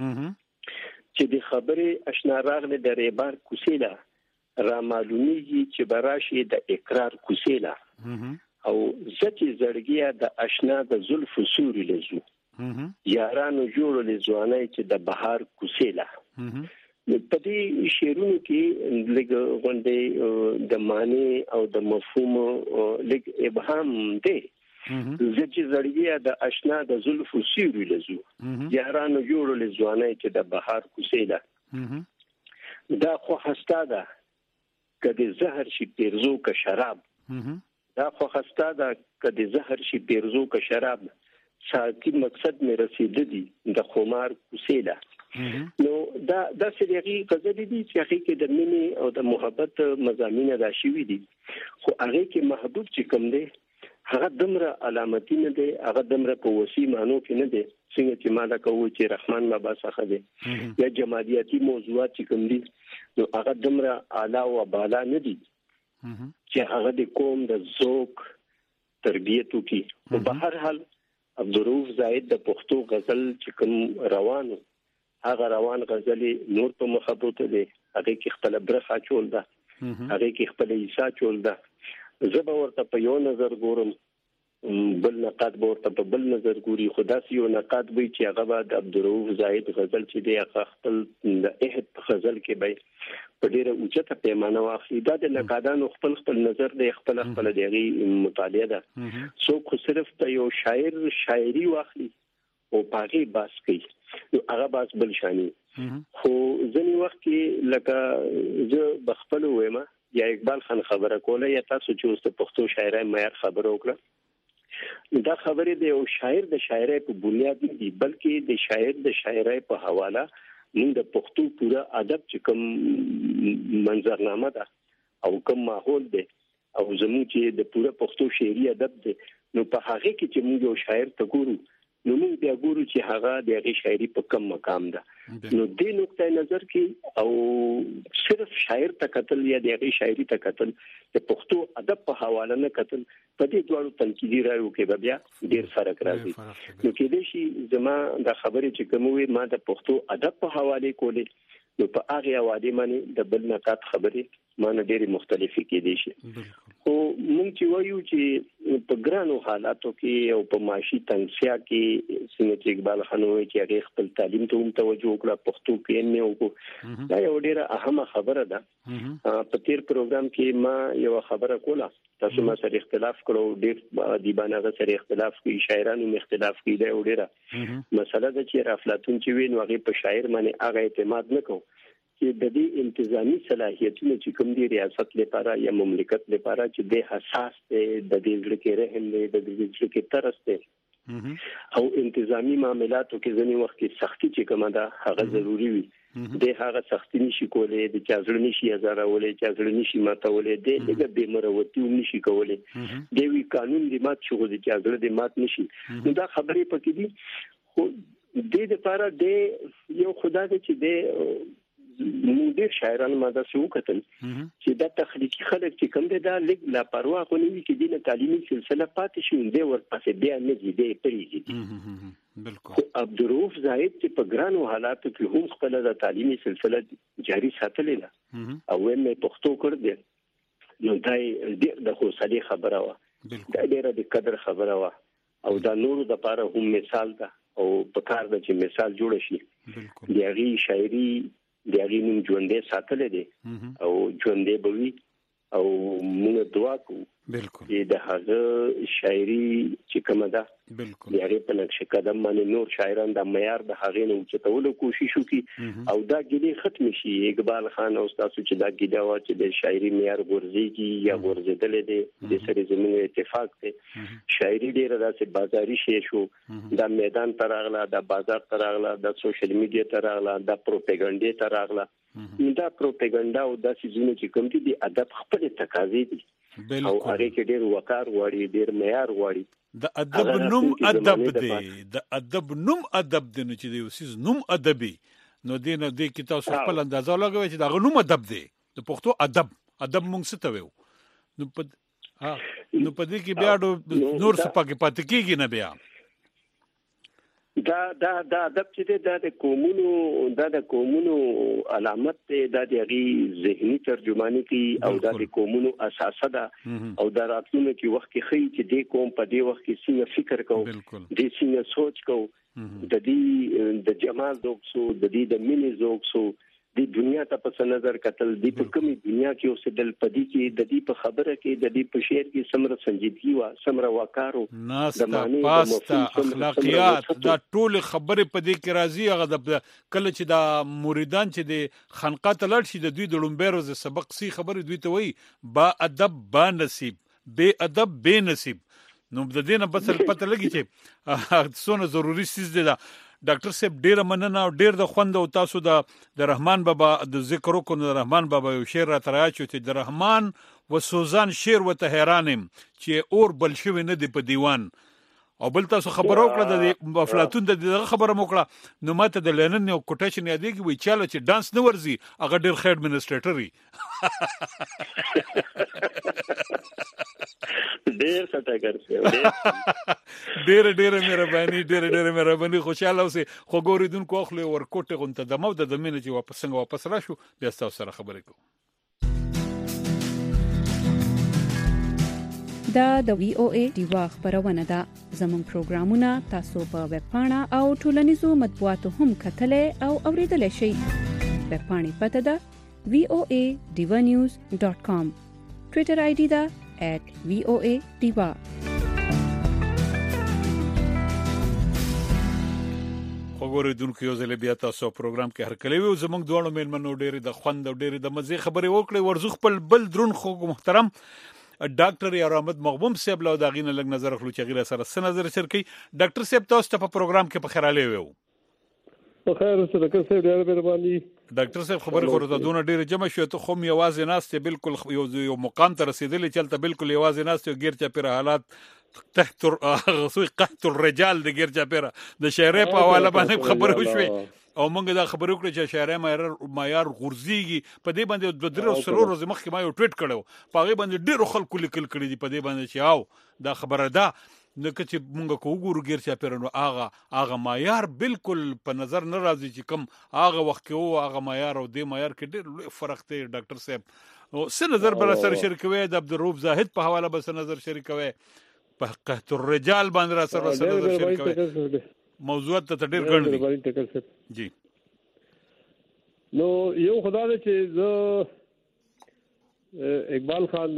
چې د خبره آشنا راغله د ریبار کوسیلا را معلومیږي چې براشي د اقرار کوسیلا او زتی زړګیا د آشنا د زلف سوري لزو یارانو جوړ له ځوانای چې د بهار کوسیلا په دې شعرونو کې لږ غونډې د معنی او د مفهوم لږ ابهام دی زتی زړګیا د آشنا د زلف سوري لزو یارانو جوړ له ځوانای چې د بهار کوسیلا دا خو هستا ده کدی زهر شي پیرزو کا شراب دا خو خسته ده کدی زهر شي پیرزو کا شراب ساقي مقصد مې رسیدلی دي د خمار کوسیلا نو دا سریغي غزل دي چې هغه کې د مینې او د محبت مضامین راشي دي خو هغه کې محبوب چې کوم دی هغه دمره علامتي نه دی هغه دمره په وسی مانو کې نه دی څنګه چې ما دا کوو چې رحمان بابا څخه دی یا جمالیاتي موضوعات چې کوم دي نو هغه دمره اعلی او بالا نه دي چې هغه د قوم د ذوق تربیته کې په هر حال عبدالرؤف زاهد د پښتو غزل چې کوم روانو هغه روان غزل نور په محبت دی هغه کې خپل برخه چول ده هغه کې خپل عیسا چول ده زه به ورته په یو نظر ګورم بل نقاد ورته په بل نظر ګوري خدا سي یو نقاد وي چې هغه بعد عبدالرؤف زاهد غزل چې دی هغه خپل د احد غزل کې به په ډیره اوچته پیمانه واخلي دا د نقادانو خپل نظر دی خپل دغه مطالعه ده سو خو صرف ته یو شاعر شاعري واخلي او پاغي باس کوي هغه باس بل شانی خو ځنی وخت کې لکه زه بخپل وایم یا اقبال خان خبره کوله یا تاسو چې اوس پښتو شاعرای معیار خبره وکړه دا خبره د یو شاعر د شاعرۍ په بنیاد نه دي بلکې د شاعر د شاعرۍ په حواله موږ د پښتو پورا ادب چې کوم منظرنامه ده او کوم ماحول ده او زموږ چې د پورا پښتو شعري ادب ده نو په هغه کې چې موږ یو شاعر ته ګورو نو موږ بیا ګورو چې هغه د هغه شاعري په کم مقام ده نو دې نقطه نظر کې او صرف شاعر ته قتل یا د هغه شاعري ته قتل د پښتو ادب په حواله نه قتل په دې ډول تنقیدي رايو کې بیا ډیر فرق راځي نو کې دې شي زما د خبرې چې کوموي ما د پښتو ادب په حواله کولې نو په هغه حواله باندې د بل نقاط خبرې ما نه ډېری مختلفې کې دي شي خو مونږ چې وایو چې په ګرانو حالاتو کې او په معاشي تنګسیا کې څنګه چې اقبال خان وایي چې هغه خپل تعلیم ته هم توجه وکړه پښتو کې نه وکړو دا یو ډیره اهمه خبره ده په تیر پروګرام کې ما یو خبره کوله تاسو ما سره اختلاف کړو ډیر دیبانه سره اختلاف کوي شاعرانو اختلاف کوي دا ډیره مسله ده چې افلاطون چې وین هغه په شاعر باندې هغه اعتماد نکوه چې د دې انتظامی صلاحیتونو چې کوم دی ریاست لپاره یا مملکت لپاره چې د حساس دی د دې ځل کې رحم دی د دې ځل کې ترس دی او انتظامی معاملاتو کې ځنی وخت کې سختی چې کومه ده هغه ضروری وي د هغه سختی نشي کولای د چازړ نشي ازارولې چازړ نشي ماتولې د دغه بیمروتی نشي کولای د وی قانون دی مات شو د چازړ دی مات نشي نو دا خبرې پکې دي خو د دې لپاره د یو خدای دې چې د موږ ډېر شاعرانو ماده سو کتل چې دا تخلیقي خلک چې کوم دي دا لګ لا پروا خو نه وي چې د تعلیمي سلسله پاتې شي دی ورپسې بیا نه دي دی پریږي بالکل عبدالرؤف زاهد چې په ګرانو حالاتو کې هم خپل د تعلیمي سلسله جاری ساتلې ده او مې پښتو کړ دې نو دا ډېر د حوصله خبره و دا ډېر د قدر خبره و او دا نور د لپاره هم مثال ده او په کار د چې مثال جوړ شي بالکل د هغه شاعري د هغه نوم ژوندې ساتل دي او ژوندې بوي او موږ دعا کوو بالکل د هغه شاعري چې کومه ده بالکل د هغه په نقش قدم باندې نور شاعران د معیار د هغه نو چتولو کوشش وکي او دا ګلې ختم شي اقبال خان او تاسو چې دا ګیدا وا چې د شاعري معیار ورزيږي یا ورزدل دي د سره زموږ اتفاق ته شاعري ډیره داسې بازاري شي شو د میدان تراغله د بازار تراغله د سوشل میډیا تراغله د پروپاګاندا تراغله دا پروپاګاندا او د سيزونو چې کوم دي د ادب خپل تقاضې دي او هغه کې ډیر وقار وړي ډیر معیار وړي د ادب نوم ادب دی د ادب نوم ادب دی نو چې دی اوسې نوم ادبي نو دینه د کتاب خپل اندازه لګوي چې دا نوم ادب دی د پښتو ادب مونږ څه ته ویو نو په دې کې بیا نور څه پاتې کیږي نه بیا دا ادب چې د قومونو علامت ده د غي ذهني ترجمانی کوي او د قومونو اساسه ده او د راتلونکو کې وخت کې خي چې د قوم په دې وخت کې څنګه فکر کوو د څنګه سوچ کوو د دې د جمال ذوق سو د دې د مینې ذوق سو د دنیا ته په نظر کتل د په کومي دنیا کې اوسې دل پدې کې د دې په خبره کې د دې په شعر کې سمره سنجیدګي وا سمره وقارو د پاستا اخلاقیات دا ټول خبره پدې کې راځي هغه د کله چې د مریدان چې د خنقه تلل شي د دوی د لومبیروز سبق سي خبره دوی ته وایي با ادب با نصیب بے ادب بے نصیب نو د دې نه بس پته لګي چې څونه ضروري سیز دی دا ډاکټر صاحب ډیره مننه او ډیر د خوند او تاسو د رحمان بابا د ذکر کو د رحمان بابا یو شعر را تراچو چې د رحمان و سوزان شعر و ته حیرانم چې اور بل شوی نه دی په دیوان او بل تاسو خبرو کړه د افلاطون د خبره موکړه نو ماته د لنن او کوټیشن یادېږي وی چاله چې ډانس نه ورزي هغه ډیر خیر منسټریټري ډیر سټاګر شه ډیر مهرباني خوشاله اوسه خو ګوریدونکو اخلي ورکوټه غونته د مو د مینه چې واپس راشو بیا تاسو سره خبرې کوو دا د وی او ای دیوا خبرونه ده زموږ پروګرامونه تاسو په ویب پاڼه او ټولنیزو مطبوعاتو هم کتلې او اوریدلای شئ ویب پاڼې پته ده voanews.com ټوئیټر آی ډی ده @voadiva وګورئ یو ځل بیا تاسو پروګرام کې هر کله وي زموږ دوه مېلمنو ډېر د خوند او ډېر د مزه خبرې وکړې ورزخ خپل بل درون خو محترم ډاکټر یار احمد مغبوم صاحب له داغینه لګ نظر خلو چې غیر سره سن نظر شرکي ډاکټر صاحب تاسو ته په پروګرام کې په خیراله ویو په خیر سره که څه ډېر مهرباني ډاکټر صاحب خبرې خورته دونه ډېر جمع شو ته خو یوازې ناست بالکل یو مقام ته رسیدلې چلته بالکل یوازې ناست غیر چا پر حالات تحت قحط الرجال د غیر چا پر د شهرې په حواله باندې خبرې وشوي او موږ دا خبرې وکړې چې شهرې معیار غورځيږي په دې باندې د درو سرور ورځ مخکې ما یو ټویټ کړو په هغه باندې ډېر خلکو لیکل کړي دي په دې باندې چې او دا خبره ده نو چې مونږ کو وګورو غیر چا پیرنو هغه معیار بالکل په نظر نه راځي چې کوم هغه وخت کې او هغه معیار او دې معیار کې ډېر فرق دی ډاکټر صاحب او څه نظر بر سره شریکوي د عبدالرؤف زاهد په حواله بس نظر شریکوي په قحط الرجال باندې را سره نظر شریکوي موضوعات ته ډېر ګڼ دي جی نو یو خدای دې چې زه اقبال خان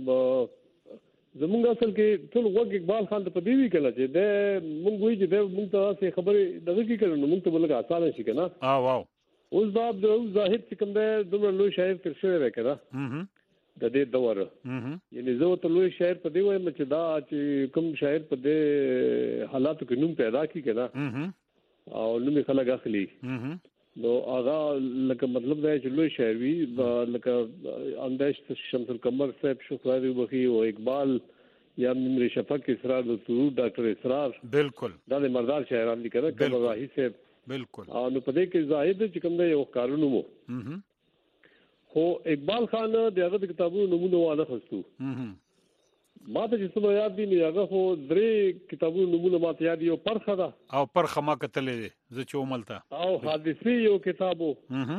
زمونږ اصل کې ټول وګ اقبال خان ته پدې وی کړل چې د مونږ وی چې د مونږ ته څه خبرې دغه کې کړو مونږ ته بلګه آسان شي کنه واو اوس دا عبدالرؤف زاهد چې کوم دی دومره لوی شاعر تر شوی دی کنه د دې دور یعنی زه ته لوی شاعر په دی وایم چې دا چې کوم شاعر په دې حالاتو کې نوم پیدا کی کنه او نوم خلک اخلي نو هغه لکه مطلب دا چې لوی شاعر وي لکه انداز شمس القمر صاحب شکرانی بخي او اقبال یا ممر شفق اسرار د سرور ډاکټر اسرار بالکل دا د مردار شاعران دي کنه کله راهي صاحب بالکل او نو په دې کې زاهد چې کوم دی یو کارونه مو خو اقبال خان د هغه د کتابونو نمونه واله خستو ما ته چې څه یاد دي نه هغه خو درې کتابونو نمونه ما ته یاد یو پرخه ده او پرخه ما کتلې زه چې وملته او حادثه یو کتابو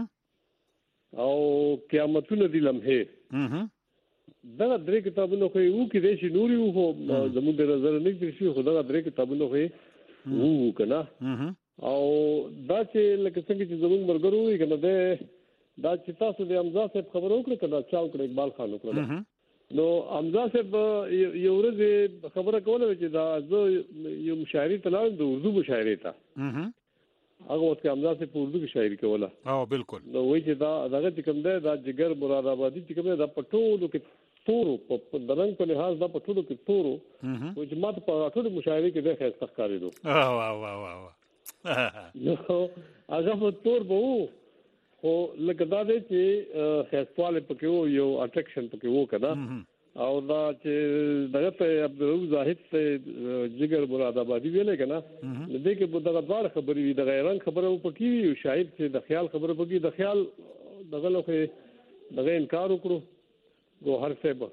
او قیامتونه دي لمحه دا درې کتابونو خو یو کې دې شي نوري وو زموږ د نظر نه کې شي خو دا درې کتابونو خو وو کنه او دا چې لکه څنګه چې زموږ مرګرو وي کنه دا چې تاسو د حمزه صاحب خبرو وکړه کنه چا وکړه اقبال خان وکړه نو حمزه صاحب یو ورځ خبره کوله چې دا زه یو مشاعري تلاوم د اردو مشاعري ته هغه وخت حمزه صاحب په اردو کې شاعري کوله او بالکل نو وایي چې دا دغه چې کوم دی دا جګر مراد آبادی چې کوم دی دا پټولو کې تورو په درنګ په لحاظ دا پټولو کې تورو او چې ماته په ټولو مشاعري کې د خسته ښکارې دو واه واه واه نو هغه په تور به وو خو لکه دا دی چې خیستواله پکې وو یو اټریکشن پکې وو کنه او دا چې دغه ته عبدالرؤف زاهد ته جګر مراد آبادی ویلې کنه دې کې دغه ډار خبرې وي د غیرنګ خبره پکې وي شاعر چې د خیال خبره پکې د خیال دغه لوخه دغه انکار وکړو ګوهر صاحب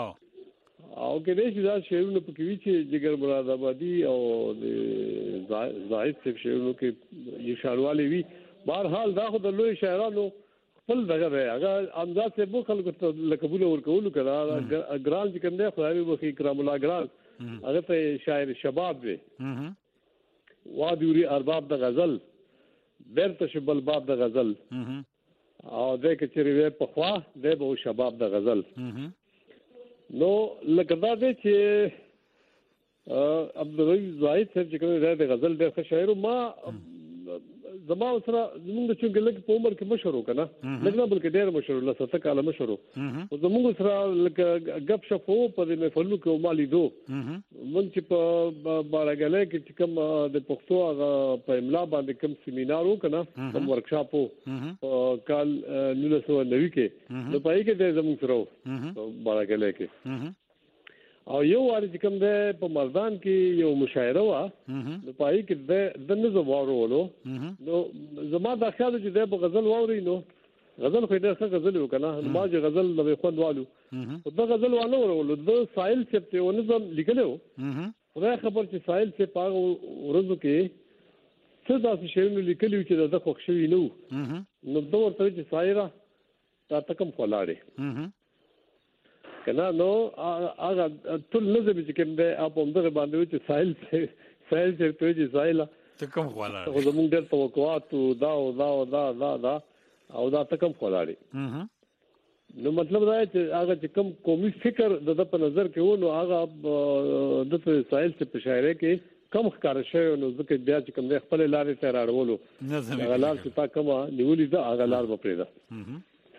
او کې دې چې دا شعرونه پکې وی چې جګر مراد آبادی او د زاهد صاحب شعرونو کې یو شاروالي وی بهرحال دا خو د لوی شاعرانو خپل دغه دی هغه امزاد صاحب خلکو ته لقبونه ورکول کړه ګران چې کوم دی خدای وبخي کرام الله ګران هغه ته شاعر شباب دی وادوري ارباب د غزل بیرته شبل باب د غزل او دې کې چې ری په خوا دی به شباب د غزل نو لکه دا دی چې عبدالرؤف زاهد صاحب چې کوم دی د غزل ډېر ښه شاعر ما زما سره زمونږ چې لږ په عمر کې مشهور وکنه لږ نه بلکې ډېر مشهور له 7 کاله مشهور او زمونږ سره لکه غب شپو په دې محفلو کې مالي دو مونږ چې په بارګلې کې چې کوم د پښتو هغه په املا باندې کوم سیمینار وکنه کوم ورکشاپ په کال 1990 کې نو پای کې د زمونږ سره بارګلې کې او یو واری چې کوم ده په مردان کې یو مشاعره وا نو پای کې د نظم وورولو نو زما د خیال چې د غزل ووري نو غزل خو دې څه غزل وکنه ما چې غزل د خوندوالو او د غزل وانه ورولو د ساحل چې په نظم لیکلو خدای خبر چې ساحل چې پاغه ورځو کې څه داسې شعرونه لیکلي چې د خوښوي نو د ورته چې سایره تا تکم خلاړي کنه نو هغه ټول نظم چې کوم دی په همدغه باندې چې ساحل چې ته چې ساحل ته کوم خلاړي خو زمونږ د توقعات دا او دا ته کوم خلاړي نو مطلب دا چې هغه چې کوم قومي فکر د په نظر کې و نو هغه د ساحل چې په شاعرۍ کې کم ښکار شوی نو ځکه بیا چې کوم دی خپل لارې ته راړولو هغه لار چې تا کومه نیولې ده هغه لار به پرېږده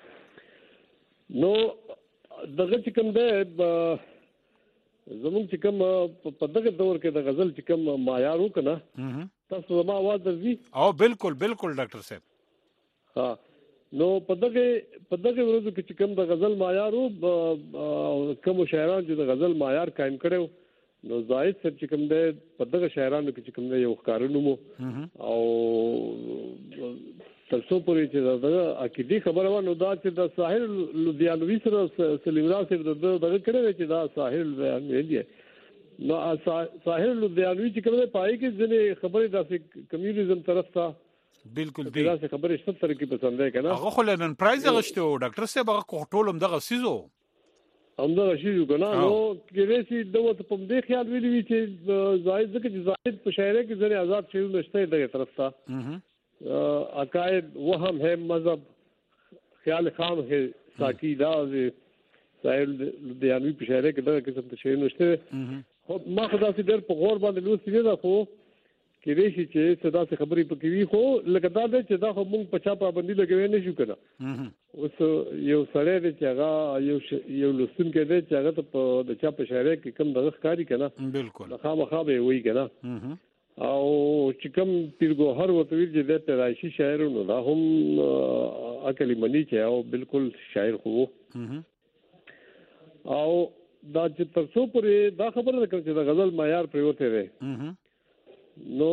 نو دغه چې کوم دی زمونږ چې کوم په دغه دور کې د غزل چې کوم معیار وکنه تاسو زما आवाज درځي او بالکل ډاکټر صاحب ها نو په دغه ورځو کې چې کوم د غزل معیار او کوم شاعران چې د غزل معیار قائم کړو نو زاهد صاحب چې کوم دی په دغه شاعرانو کې چې کوم دی یو ښکارونو مو او تاسو پرې چې دا عقیدی خبره و نو دا چې د ساحل لودیانوي سره سلیمرا صاحب دغه کړی چې دا ساحل دی نو ساحل لودیانوي چې کومه پای کې ځنې خبره داسې کمیونیزم طرف ته بالکل دی دا څه خبره شته تر کې پسند ده کنه هغه خو لنن پرایز غشته ډاکټر صاحب هغه کوټولم دغه سیزو همدغه شی یو کنه نو کې دې دوه په دې خیال ویلی چې زاهد ځکه چې زاهد په شاعرۍ کې ځنې آزاد شعر نشته دغه طرف ته عقاید وهم ہے مذهب خیال خام ہے ساکی دا سائل دیانوی په شاعرۍ کې دغه قسم ته شعر نشته خو ما خدا سي ډېر په غور باندې لوستي نه دا خو کې دې شي چې صدا څخه خبرې پکې وي خو لکه دا چې دا خو موږ په چا پابندي لګوي نه شو کنه اوس یو سړی دی چې هغه یو لوستون کې دی چې هغه ته په د چا په شاعرۍ کې کم دغه ښکاري کنه بالکل خامخا به وي کنه او چې کوم پیرګوهر وته ویل چې د پیدایشي شاعرونو دا هم عقلی منی چې او بالکل شاعر خو او دا چې تر څو پورې دا خبره ده چې د غزل معیار پریوته دی نو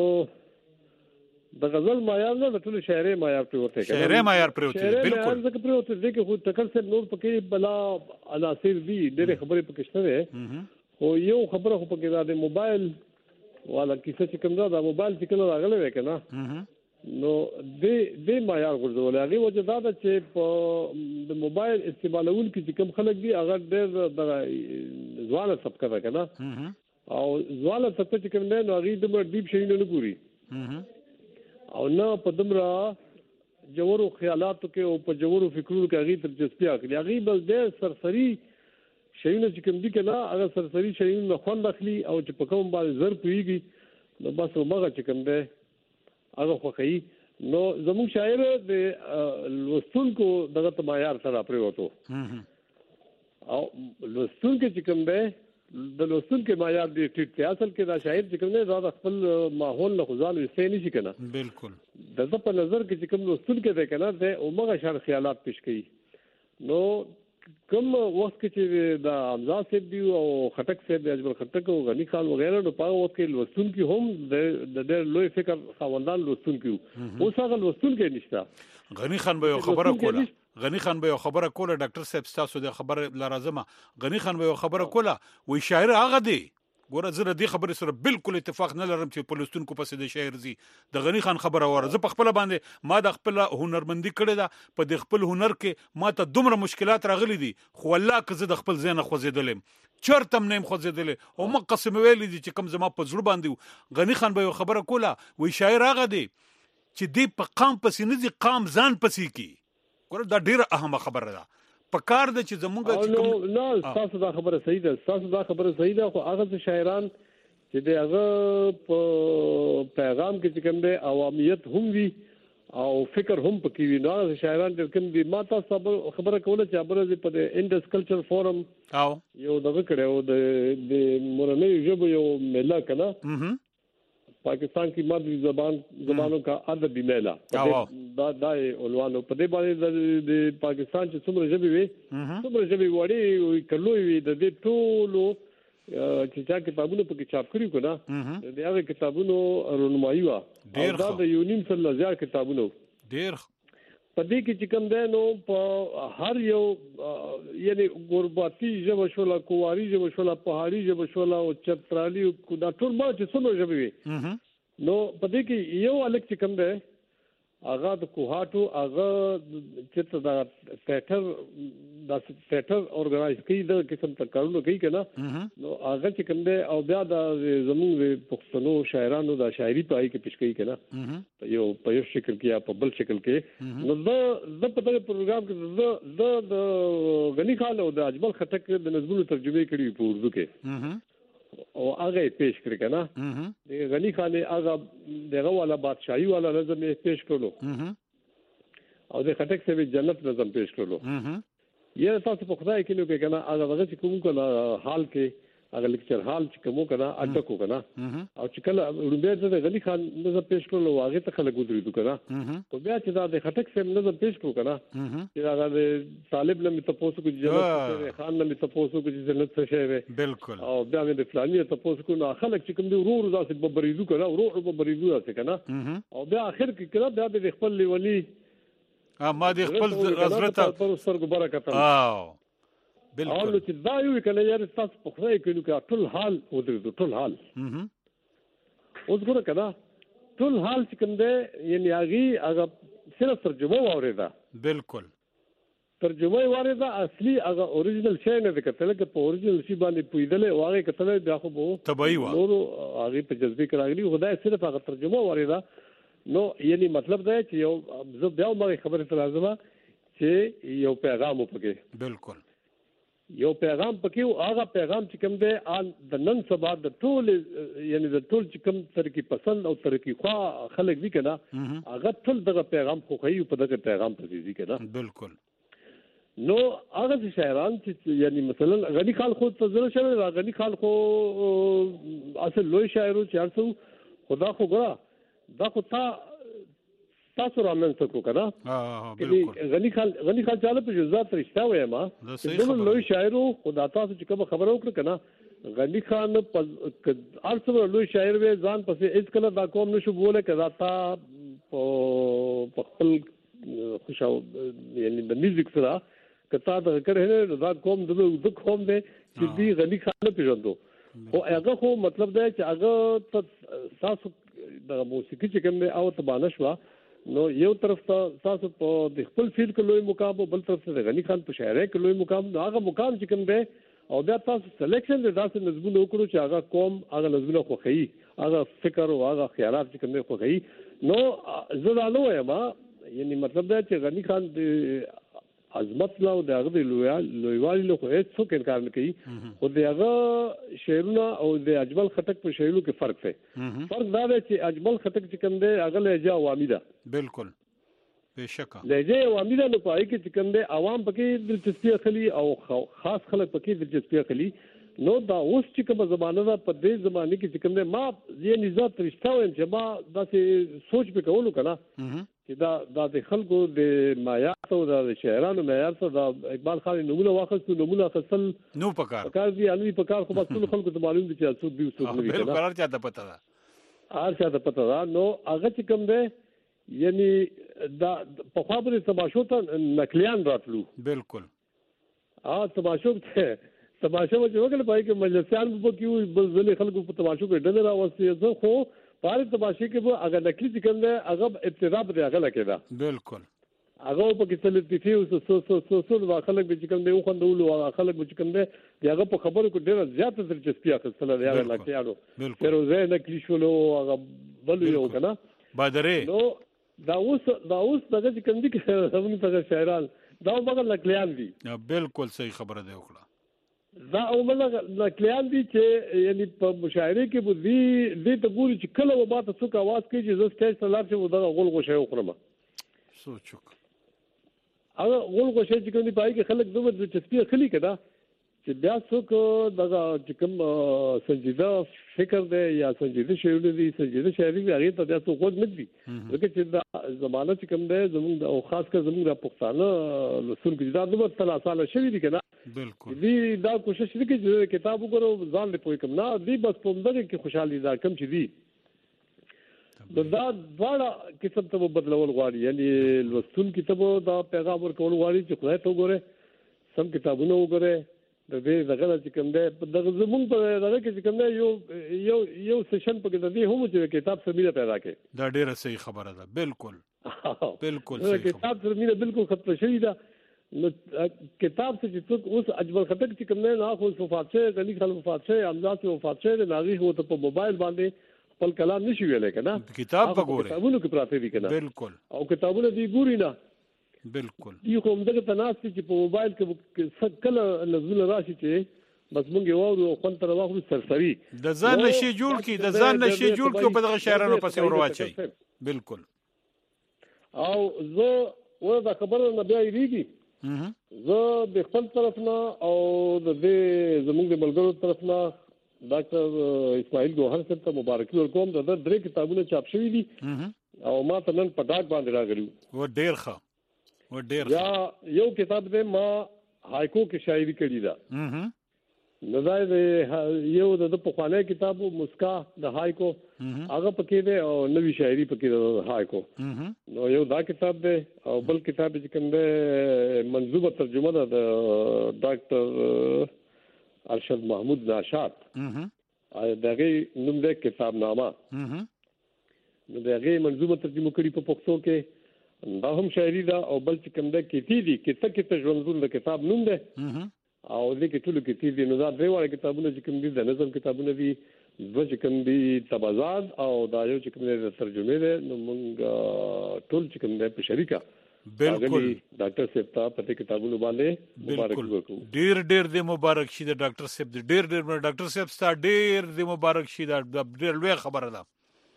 د غزل معیار نه د ټول شاعري معیار پریوته کوي شاعري معیار پریوته بالکل ځکه پریوته دي کې خو تکل سره نور پکې بلا عناصر دي ډېر خبرې پکې شته ده خو یو خبره خو پکې د موبایل والا کیسه چې کوم دا موبایل چې کله راغلی وای کنه نو د معیار ګرځول هغه وجه دا چې په د موبایل استعمالول کې کوم خلک دي هغه ډېر د ځوانه طبقه ده کنه او ځوانه طبقه چې کوم نه هغه د ډیپ شي نه ګوري او نه په دمرا جوړو خیالاتو کې او په جوړو فکرونو کې هغه دلچسپي اخلي هغه بس ډېر سرسري شیونه چې کوم دي کنه هغه سرسري شیونه خوند اخلي او چې په کوم باندې زر پیږي نو بس هغه چې کوم ده هغه خوخی نو زموږ شاعر د لوستونکو دغه معیار سره پریوتو او لوستونکو چې کوم ده د لوستونکو معیار دی ټیټ اصل کې دا شاعر چې کوم نه دا خپل ماحول له خزان وسته نشي کنه بالکل د په نظر کې چې کوم لوستونکو ده کنه ده عمره شر خیالات پیش کړي نو کوم وخت کې چې د حمزه صاحب دی او خټک صاحب دی اجمل خټک او غنی خان وغیرہ نو په وخت کې لوستونکو هم د لوی فکر خواندان لوستونکو اوس هغه لوستونکو نشته غنی خان به خبره کوله غنی خان به خبره کوله ډاکټر صاحب تاسو د خبره لازمه غنی خان به خبره کوله وی شاعر هغه دی ګوره زه د خبرې سره بالکل اتفاق نه لرم چې په لوستونکو پسې د شاعر زی د غنی خان خبره وره زه په خپل باندې ما د خپل هنرمندي کړې ده په د خپل هنر کې ما ته دومره مشکلات راغلي دي خو الله که زه د خپل ذهن خوځېدلم چرتم نیم خوځېدل او ما قسم ویلې دي چې کوم زما په زړه باندې غنی خان به خبره کوله وی شاعر هغه دی چې دی په قام پسې نه دي قام ځان پسې کی ګوره دا ډیره اهمه خبره ده پکار د چې زمونږ نو تاسو دا خبره صحیح ده تاسو دا خبره صحیح ده خو هغه شاعران چې دغه په پیغام کې چې کوم د عوامیت هم وي او فکر هم پکې وي نو شاعران د کوم دي ما تاسو خبره کوله چې ابرز په د انډس کلچر فورم او یو دغه کړو د مورنۍ ژبه یو میله کنه پاکستان کی مادری زبانوں کا ادبی میلہ دا عنوان په دې باندې د پاکستان چې څومره ژبې وي څومره ژبې وړي کلوې وي د دې ټولو چې کتابونه پکې چاپ کړي کنه د هغه کتابونو رونمایي وا دا د یونیم سره زیات کتابونو ډېر په دې کې چې کوم ده نو په هر یو یعنی غرباتي ژبه شولا کواري ژبه شولا پهاړي ژبه شولا او چترالي دا ټول ما چې څومره ژبې وي نو په دې کې یو الګ چې کوم ده هغه د کوهاتو هغه چې دا تیاتر اورګنایز کوي د قسم ته کارونه کوي کنه نو هغه چې کوم ده او بیا د زموږ پښتنو شاعرانو د شاعري په اړه کې پیش کوي کنه یو په یو شکل کې یا په بل شکل کې نو د په دغه پروګرام کې د غنی خان او د اجمل خټک د نظمونو ترجمه کړي په اردو کې او هغه پیش کړی کنه د غنی خان هغه دغه والا بادشاہي والا نظم پیش کړلو او د خټک سره جنت نظم پیش کړلو یې تاسو په خدای کې نو کې کنه هغه چې کوم کله حال کې هغه لیکچر حال چې کوم کنه اټکو کنه او چې کله روبې د غنی خان نظم پیش کړلو هغه ته خلک ودرېدو کنه او بیا چې دا د خټک سره نظم پیش کړو کنه چې هغه طالب نه تاسو کو جنت خان نه تاسو کو جنت څه شی بالکل او بیا د فلاني تاسو کو نو خلک چې کوم دی ورور داسې ببرېدو کنه ورور ببرېدو داسې کنه او بیا اخر کې کنه بیا د خپل ولی ما د خپل حضرت پر سترګو برکت بالکل او چې دا یو کنه یار تاسو په خدای کې نو ټول حال ودرېدو ټول حال اوس ګوره کنه ټول حال چې کوم دی یعنی هغه صرف ترجمه واورېده. بالکل ترجمه واورېده، اصلي هغه اوریجنل شی نه دی کتل، که په اوریجنل شی باندې پوهېدلی او هغې کتلی بیا خو به طبیعي وه نورو هغې په جذبې کې راغلي، خدای صرف هغه ترجمه واورېده. نو یعنی مطلب دا چې یو زه بیا هم هغې خبرې ته راځم چې یو پیغام و پکې. بالکل یو پیغام پکې و، هغه پیغام چې کوم دی د نن سبا د ټول یعنی د ټول چې کوم ترقي پسند او ترقي خوا خلک دي که نه، هغه ټول دغه پیغام خوښوي په دغه پیغام پسې ځي که نه. بالکل نو هغه چې شاعران چې یعنی مثلا غني خان خو ته زړه شوی، غني خان خو اصل لوی شاعر و چې هر څه خدا خو ګوره دا خو تاسو رامنځته کړو که نه. بالکل غني خان چاله په جزات رشته وایم چې لوی شاعر و، خو دا تاسو چې کومه خبره وکړه که نه، غني خان هر څومره لوی شاعر وی ځان پسې هېڅکله دا قوم نشو بولی که دا تا په خپل خوشاو یعنی د میوزیک سره که تا دغه کړی نه، دا قوم د اوږده قوم دی چې دوی غني خان نه پېژندو. خو هغه خو مطلب دی چې هغه ته تاسو د موسیقي چې کوم دی او تبانه شوه، نو یو طرف ته تاسو په د خپل فیلډ کې لوی مقام او بل طرف ته د غني خان په شاعرۍ کې لوی مقام، نو هغه مقام چې کوم دی او بیا تاسو سلیکشن د داسې نظمونه وکړو چې هغه قوم هغه نظمونه خوښوي، هغه فکر او هغه خیالات چې کوم دی خوښوي. نو زه دا نه وایم یعنی مطلب دی چې غني خان د عظمت له او د هغه د لویوالي له خو هېڅ څوک انکار نه کوي، خو د هغه شعرونه او د اجمل خټک په شعرونو کې فرق دی. فرق دا دی چې اجمل خټک چې کوم دی هغه لهجه عوامي ده. بالکل بېشکه لهجه عوامي ده، نو په هغې کې چې کوم دی عوام پکې دلچسپي اخلي او خاص خلک پکې دلچسپي اخلي. نو دا اوس چې کومه زمانه ده په دې زمانه کې چې کوم دی ما یعنې ذات رشته وایم چې ما داسې سوچ پې کولو که نه چې دا د خلکو د معیار او د شاعرانو معیار سره د اقبال خان نومونه واخیستو، نومونه اخیستل نو پکار دي هلوي پکار، خو بس ټولو خلکو ته معلوم دي چې څوک دي څوک نه دي. بالکل هر چاته پته ده، هر چاته پته ده. نو هغه چې کوم دی یعنې دا پخوا به د تماشو ته نقلیان راتلو. بالکل تماشو تماشه به چې وکړل په هغې کې مجلسیان به پکې وي، بل ځلې خلکو په تماشو کې ډلې راوستې. زه خو په هرې تماشې کې به هغه نقلي چې کوم دی هغه ابتدا به د هغه نه کېده. بالکل هغه پکې څه لطیفې او څه خلک به چې کوم دی وخندولو، هغه خلک به چې کوم دی د هغه په خبرو کې ډېره زیاته دلچسپي اخیستله د هغه نقلیانو. فیروزی نقلي شولو، هغه بل یو که نه بادرې. نو دا اوس دغه چې کوم دي زموږ دغه شاعران دا همغه نقلیان دي. بالکل صحیح خبره دی وکړه. دا همغه نقلیان دي چې یعنی په مشاعرې کې به دې ته ګوري چې کله به ما ته څوک اواز کوي چې زه سټیج ته لاړ شم دغه غول غوښه وخورم. سوچ وکړه هغه غول غوښه چې کوم دي په هغې کې خلک دومره دلچسپي اخلي که نه چې بیا څوک دغه چې کوم سنجیده فکر دی یا سنجیده شعرونه دي، سنجیده شاعري دي، هغې ته بیا څوک غوږ نه ږدي. ځکه چې دا زمانه چې کوم دی زموږ او خاص کر زموږ د پښتانه لوستونکي چې دا دومره تل اسانه شوي دي که نه، دوی دا کوشش نه کوي چې کتاب وګورو ځان دې پوه کړم، نه دوی بس په همدغې کې خوشحال دي. دا کوم چې دي دا دواړه قسم ته به بدلول غواړي، یعنې لوستونکي ته به دا پیغام ورکول غواړي چې خدای ته وګورئ، سم کتابونه وګورئ، د دې دغه نه چې کوم دی دغه زموږ په دغه کې چې کوم دی یو سیشن پکې د دې هم چې کتاب سره مینه پیدا کړي. دا ډېره صحیح خبره ده. بالکل بالکل کتاب سره مینه بالکل ختمه شوې ده. نو کتاب څه چې څوک اوس اجمل خټک چې کوم دی نه خو وفات شوی، غني خان وفات شوی، امجاد وفات شوی دی، نو هغې خو ته په موبایل باندې خپل کلام نشي ویلی که نه، کتاب به ګورئ، کتابونو کې پراته دي که نه. بالکل او کتابونه دوی ګوري نه. بالکل دوی خو همدغه ته ناست دي چې په موبایل کې کله نظمونه راشي چې بس مونږ یې واورو او خوند ترې واخلو سرسري د ځان نشي جوړ کړي، د ځان نشي جوړ کړي په دغه شاعرانو پسې ور واچوي. بالکل. او زه دا خبره نه بیا یېرېږي، زه د خپل طرف نه او د دې زموږ د ملګرو طرف نه ډاکټر اسماعیل ګوهر صاحب ته مبارکي ورکوم. د ده 3 کتابونه چاپ شوي دي او ما ته نن په ډاک باندې راغلي و. ډېر ښه. یا یو کتاب دی ما هایکو کې شاعري کړې ده، نو دا یو د پخوانی کتاب مسکا د هایکو هغه پکې دی او نوې شاعري پکې ده هایکو. نو یو دا کتاب دی او بل کتاب چې کوم دی منظومه ترجمه ده د ډاکټر ارشد محمود ناشاد، د هغې نوم دی کتاب نامه. نو دغه منظومه ترجمه کړي په پښتو کې دا هم شاعري ده او بل چې کوم ده کې دي کې ژوندون د کتاب نوم ده او د کې ټول کې دي نو دا درې وړ کتابونه چې کوم دي د نظم کتابونه دي چې کوم دي تبازات او دا یو چې کوم دي ترجمه ده نو موږ ټول چې کوم ده په شریکه بالکل ډاکټر صاحب ته په کتابونو باندې مبارک ورکو ډیر د مبارک شي د ډاکټر صاحب ډیر ډاکټر صاحب ستاسو ډیر د مبارک شي دا ډیر لوی خبره ده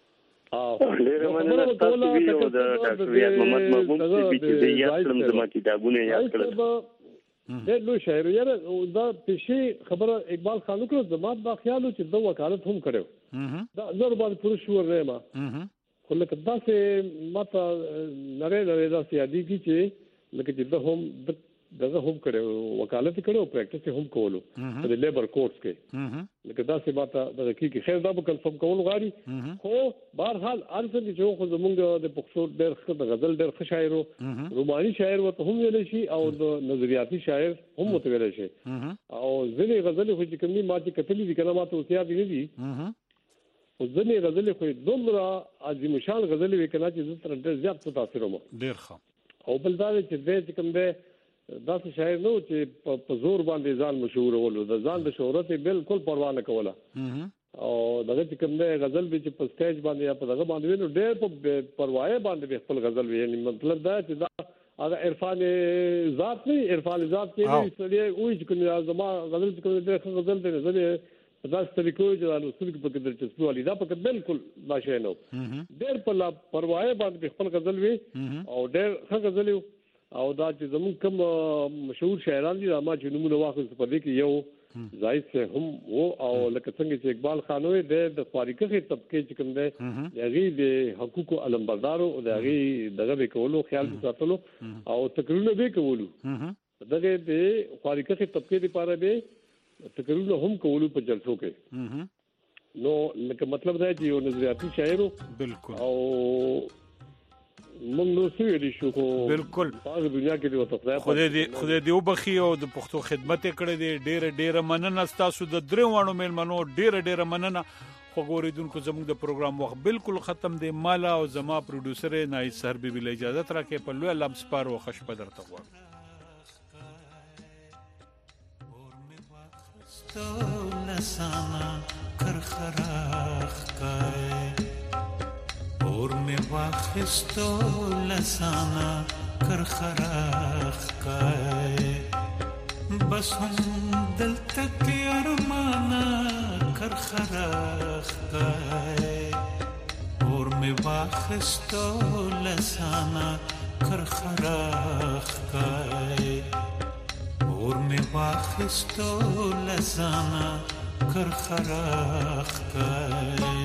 ډیر مننه تاسو ویلو د ډاکټر ریاض محمد محبوب چې د یاسلم زما کتابونه یاد کړل د لوی شاعر یاره دا پېښې خبره اقبال خان وکړه زما دا خیال چې د وکالت هم کړو دا زور باندې پوره شو ورنه خو لکه داسې ماته نړۍ دا سیادي کی چې لکه چې دغه هم کړو وکالت کړو پریکټس هم کولو د لیبر کورټس کې لکه داسې ماته د کی خیر دا به کنفرم کول غواړي خو بهر حال ارزه چې خو زمونږ د پښتو ډېر ښه غزل ډېر ښه شاعر روماني شاعر وته هم ویل شي او د نظریاتي شاعر هم وته ویل شي او ځینې غزل خو چې کومې ماته کتلې دي کنه ماته اوسیا دي نه دي او ځنې غزلې خو دومره عظیم شان غزلې وکړه چې زه تر ډېر زیات متاثر وم ډېر ښه او بل دا چې دې کوم دې داسې شاعر نو چې په زور باندې ځان مشهور ولو د ځان د شهرت بالکل پروا نه کوله او دغه چې کوم دې غزل به چې په سټیج باندې یا په دغه باندې نو ډېر په پروايي باندې خپل غزل وی یعنی مطلب دا چې دا هغه عرفان ذات نه عرفان ذات کې نه سړي وایي چې کوم زما غزل چې کوم دې غزل دې غزل دا طریقو چې د اصول کې په کې دلچسپي ولې دا په بالکل ناشې نو ډېر په پروايي باندې خپل غزل وی او ډېر ښه غزل او دا چې زموږ کوم مشهور شاعران دي ما چې نمونه واخلې په دې کې یو زاهد سے هم وو او لکه څنګه چې اقبال خان وې د فارقه طبقه چې کوم دی هغه د حقوقو علمبردارو او هغه دغه کولو خیال ساتلو او تقریرونه به کولو دغه د فارقه طبقه لپاره به تقریرونه هم کولو په جلسو کې نو لکه مطلب دا چې یو نظریاتي شاعر بالکل او موږ نو څه ویل شو خو بالکل په دنیا کې د وطن خدای دې وبخي او د پښتو خدمت کړې دې ډېر مننه تاسو د دروانو میلمنو ډېر مننه خو ګوریدونکو زموږ د پروګرام وخت بالکل ختم دی مالا او زما پروډوسر نایت سر بي بل اجازه راکې په لوی لمس پار او خشپ درته غواړم لسانا کرخراخ کای اور می واخستو لسانا کرخراخ کای بس هم دل تک ارمانا کرخراخ کای اور می واخستو لسانا کرخراخ کای اور می واخستو لسانا کرخراخ کای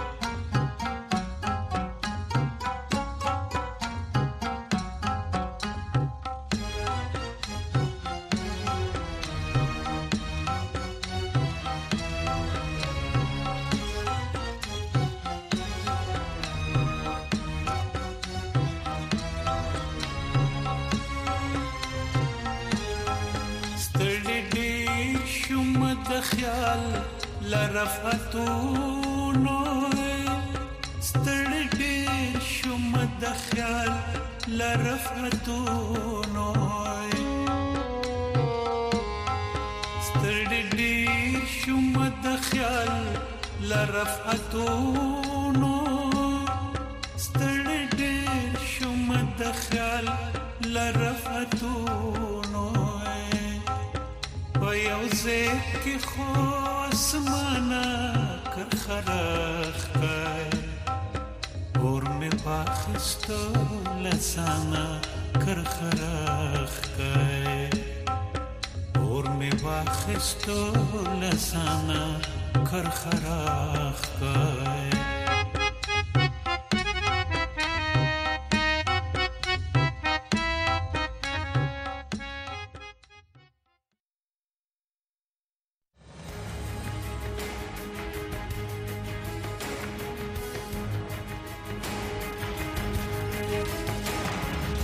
خیال لرفتونو ستړي ډېر شوم د خیال لرفتونو ستړي ډېر شوم د خیال لرفتونو ستړي ډېر شوم د خیال لرفتونو یوزه کې خو اسمانه کرخراخ کای اور می واخستو لسانا کرخراخ کای اور می واخستو لسانا کرخراخ کای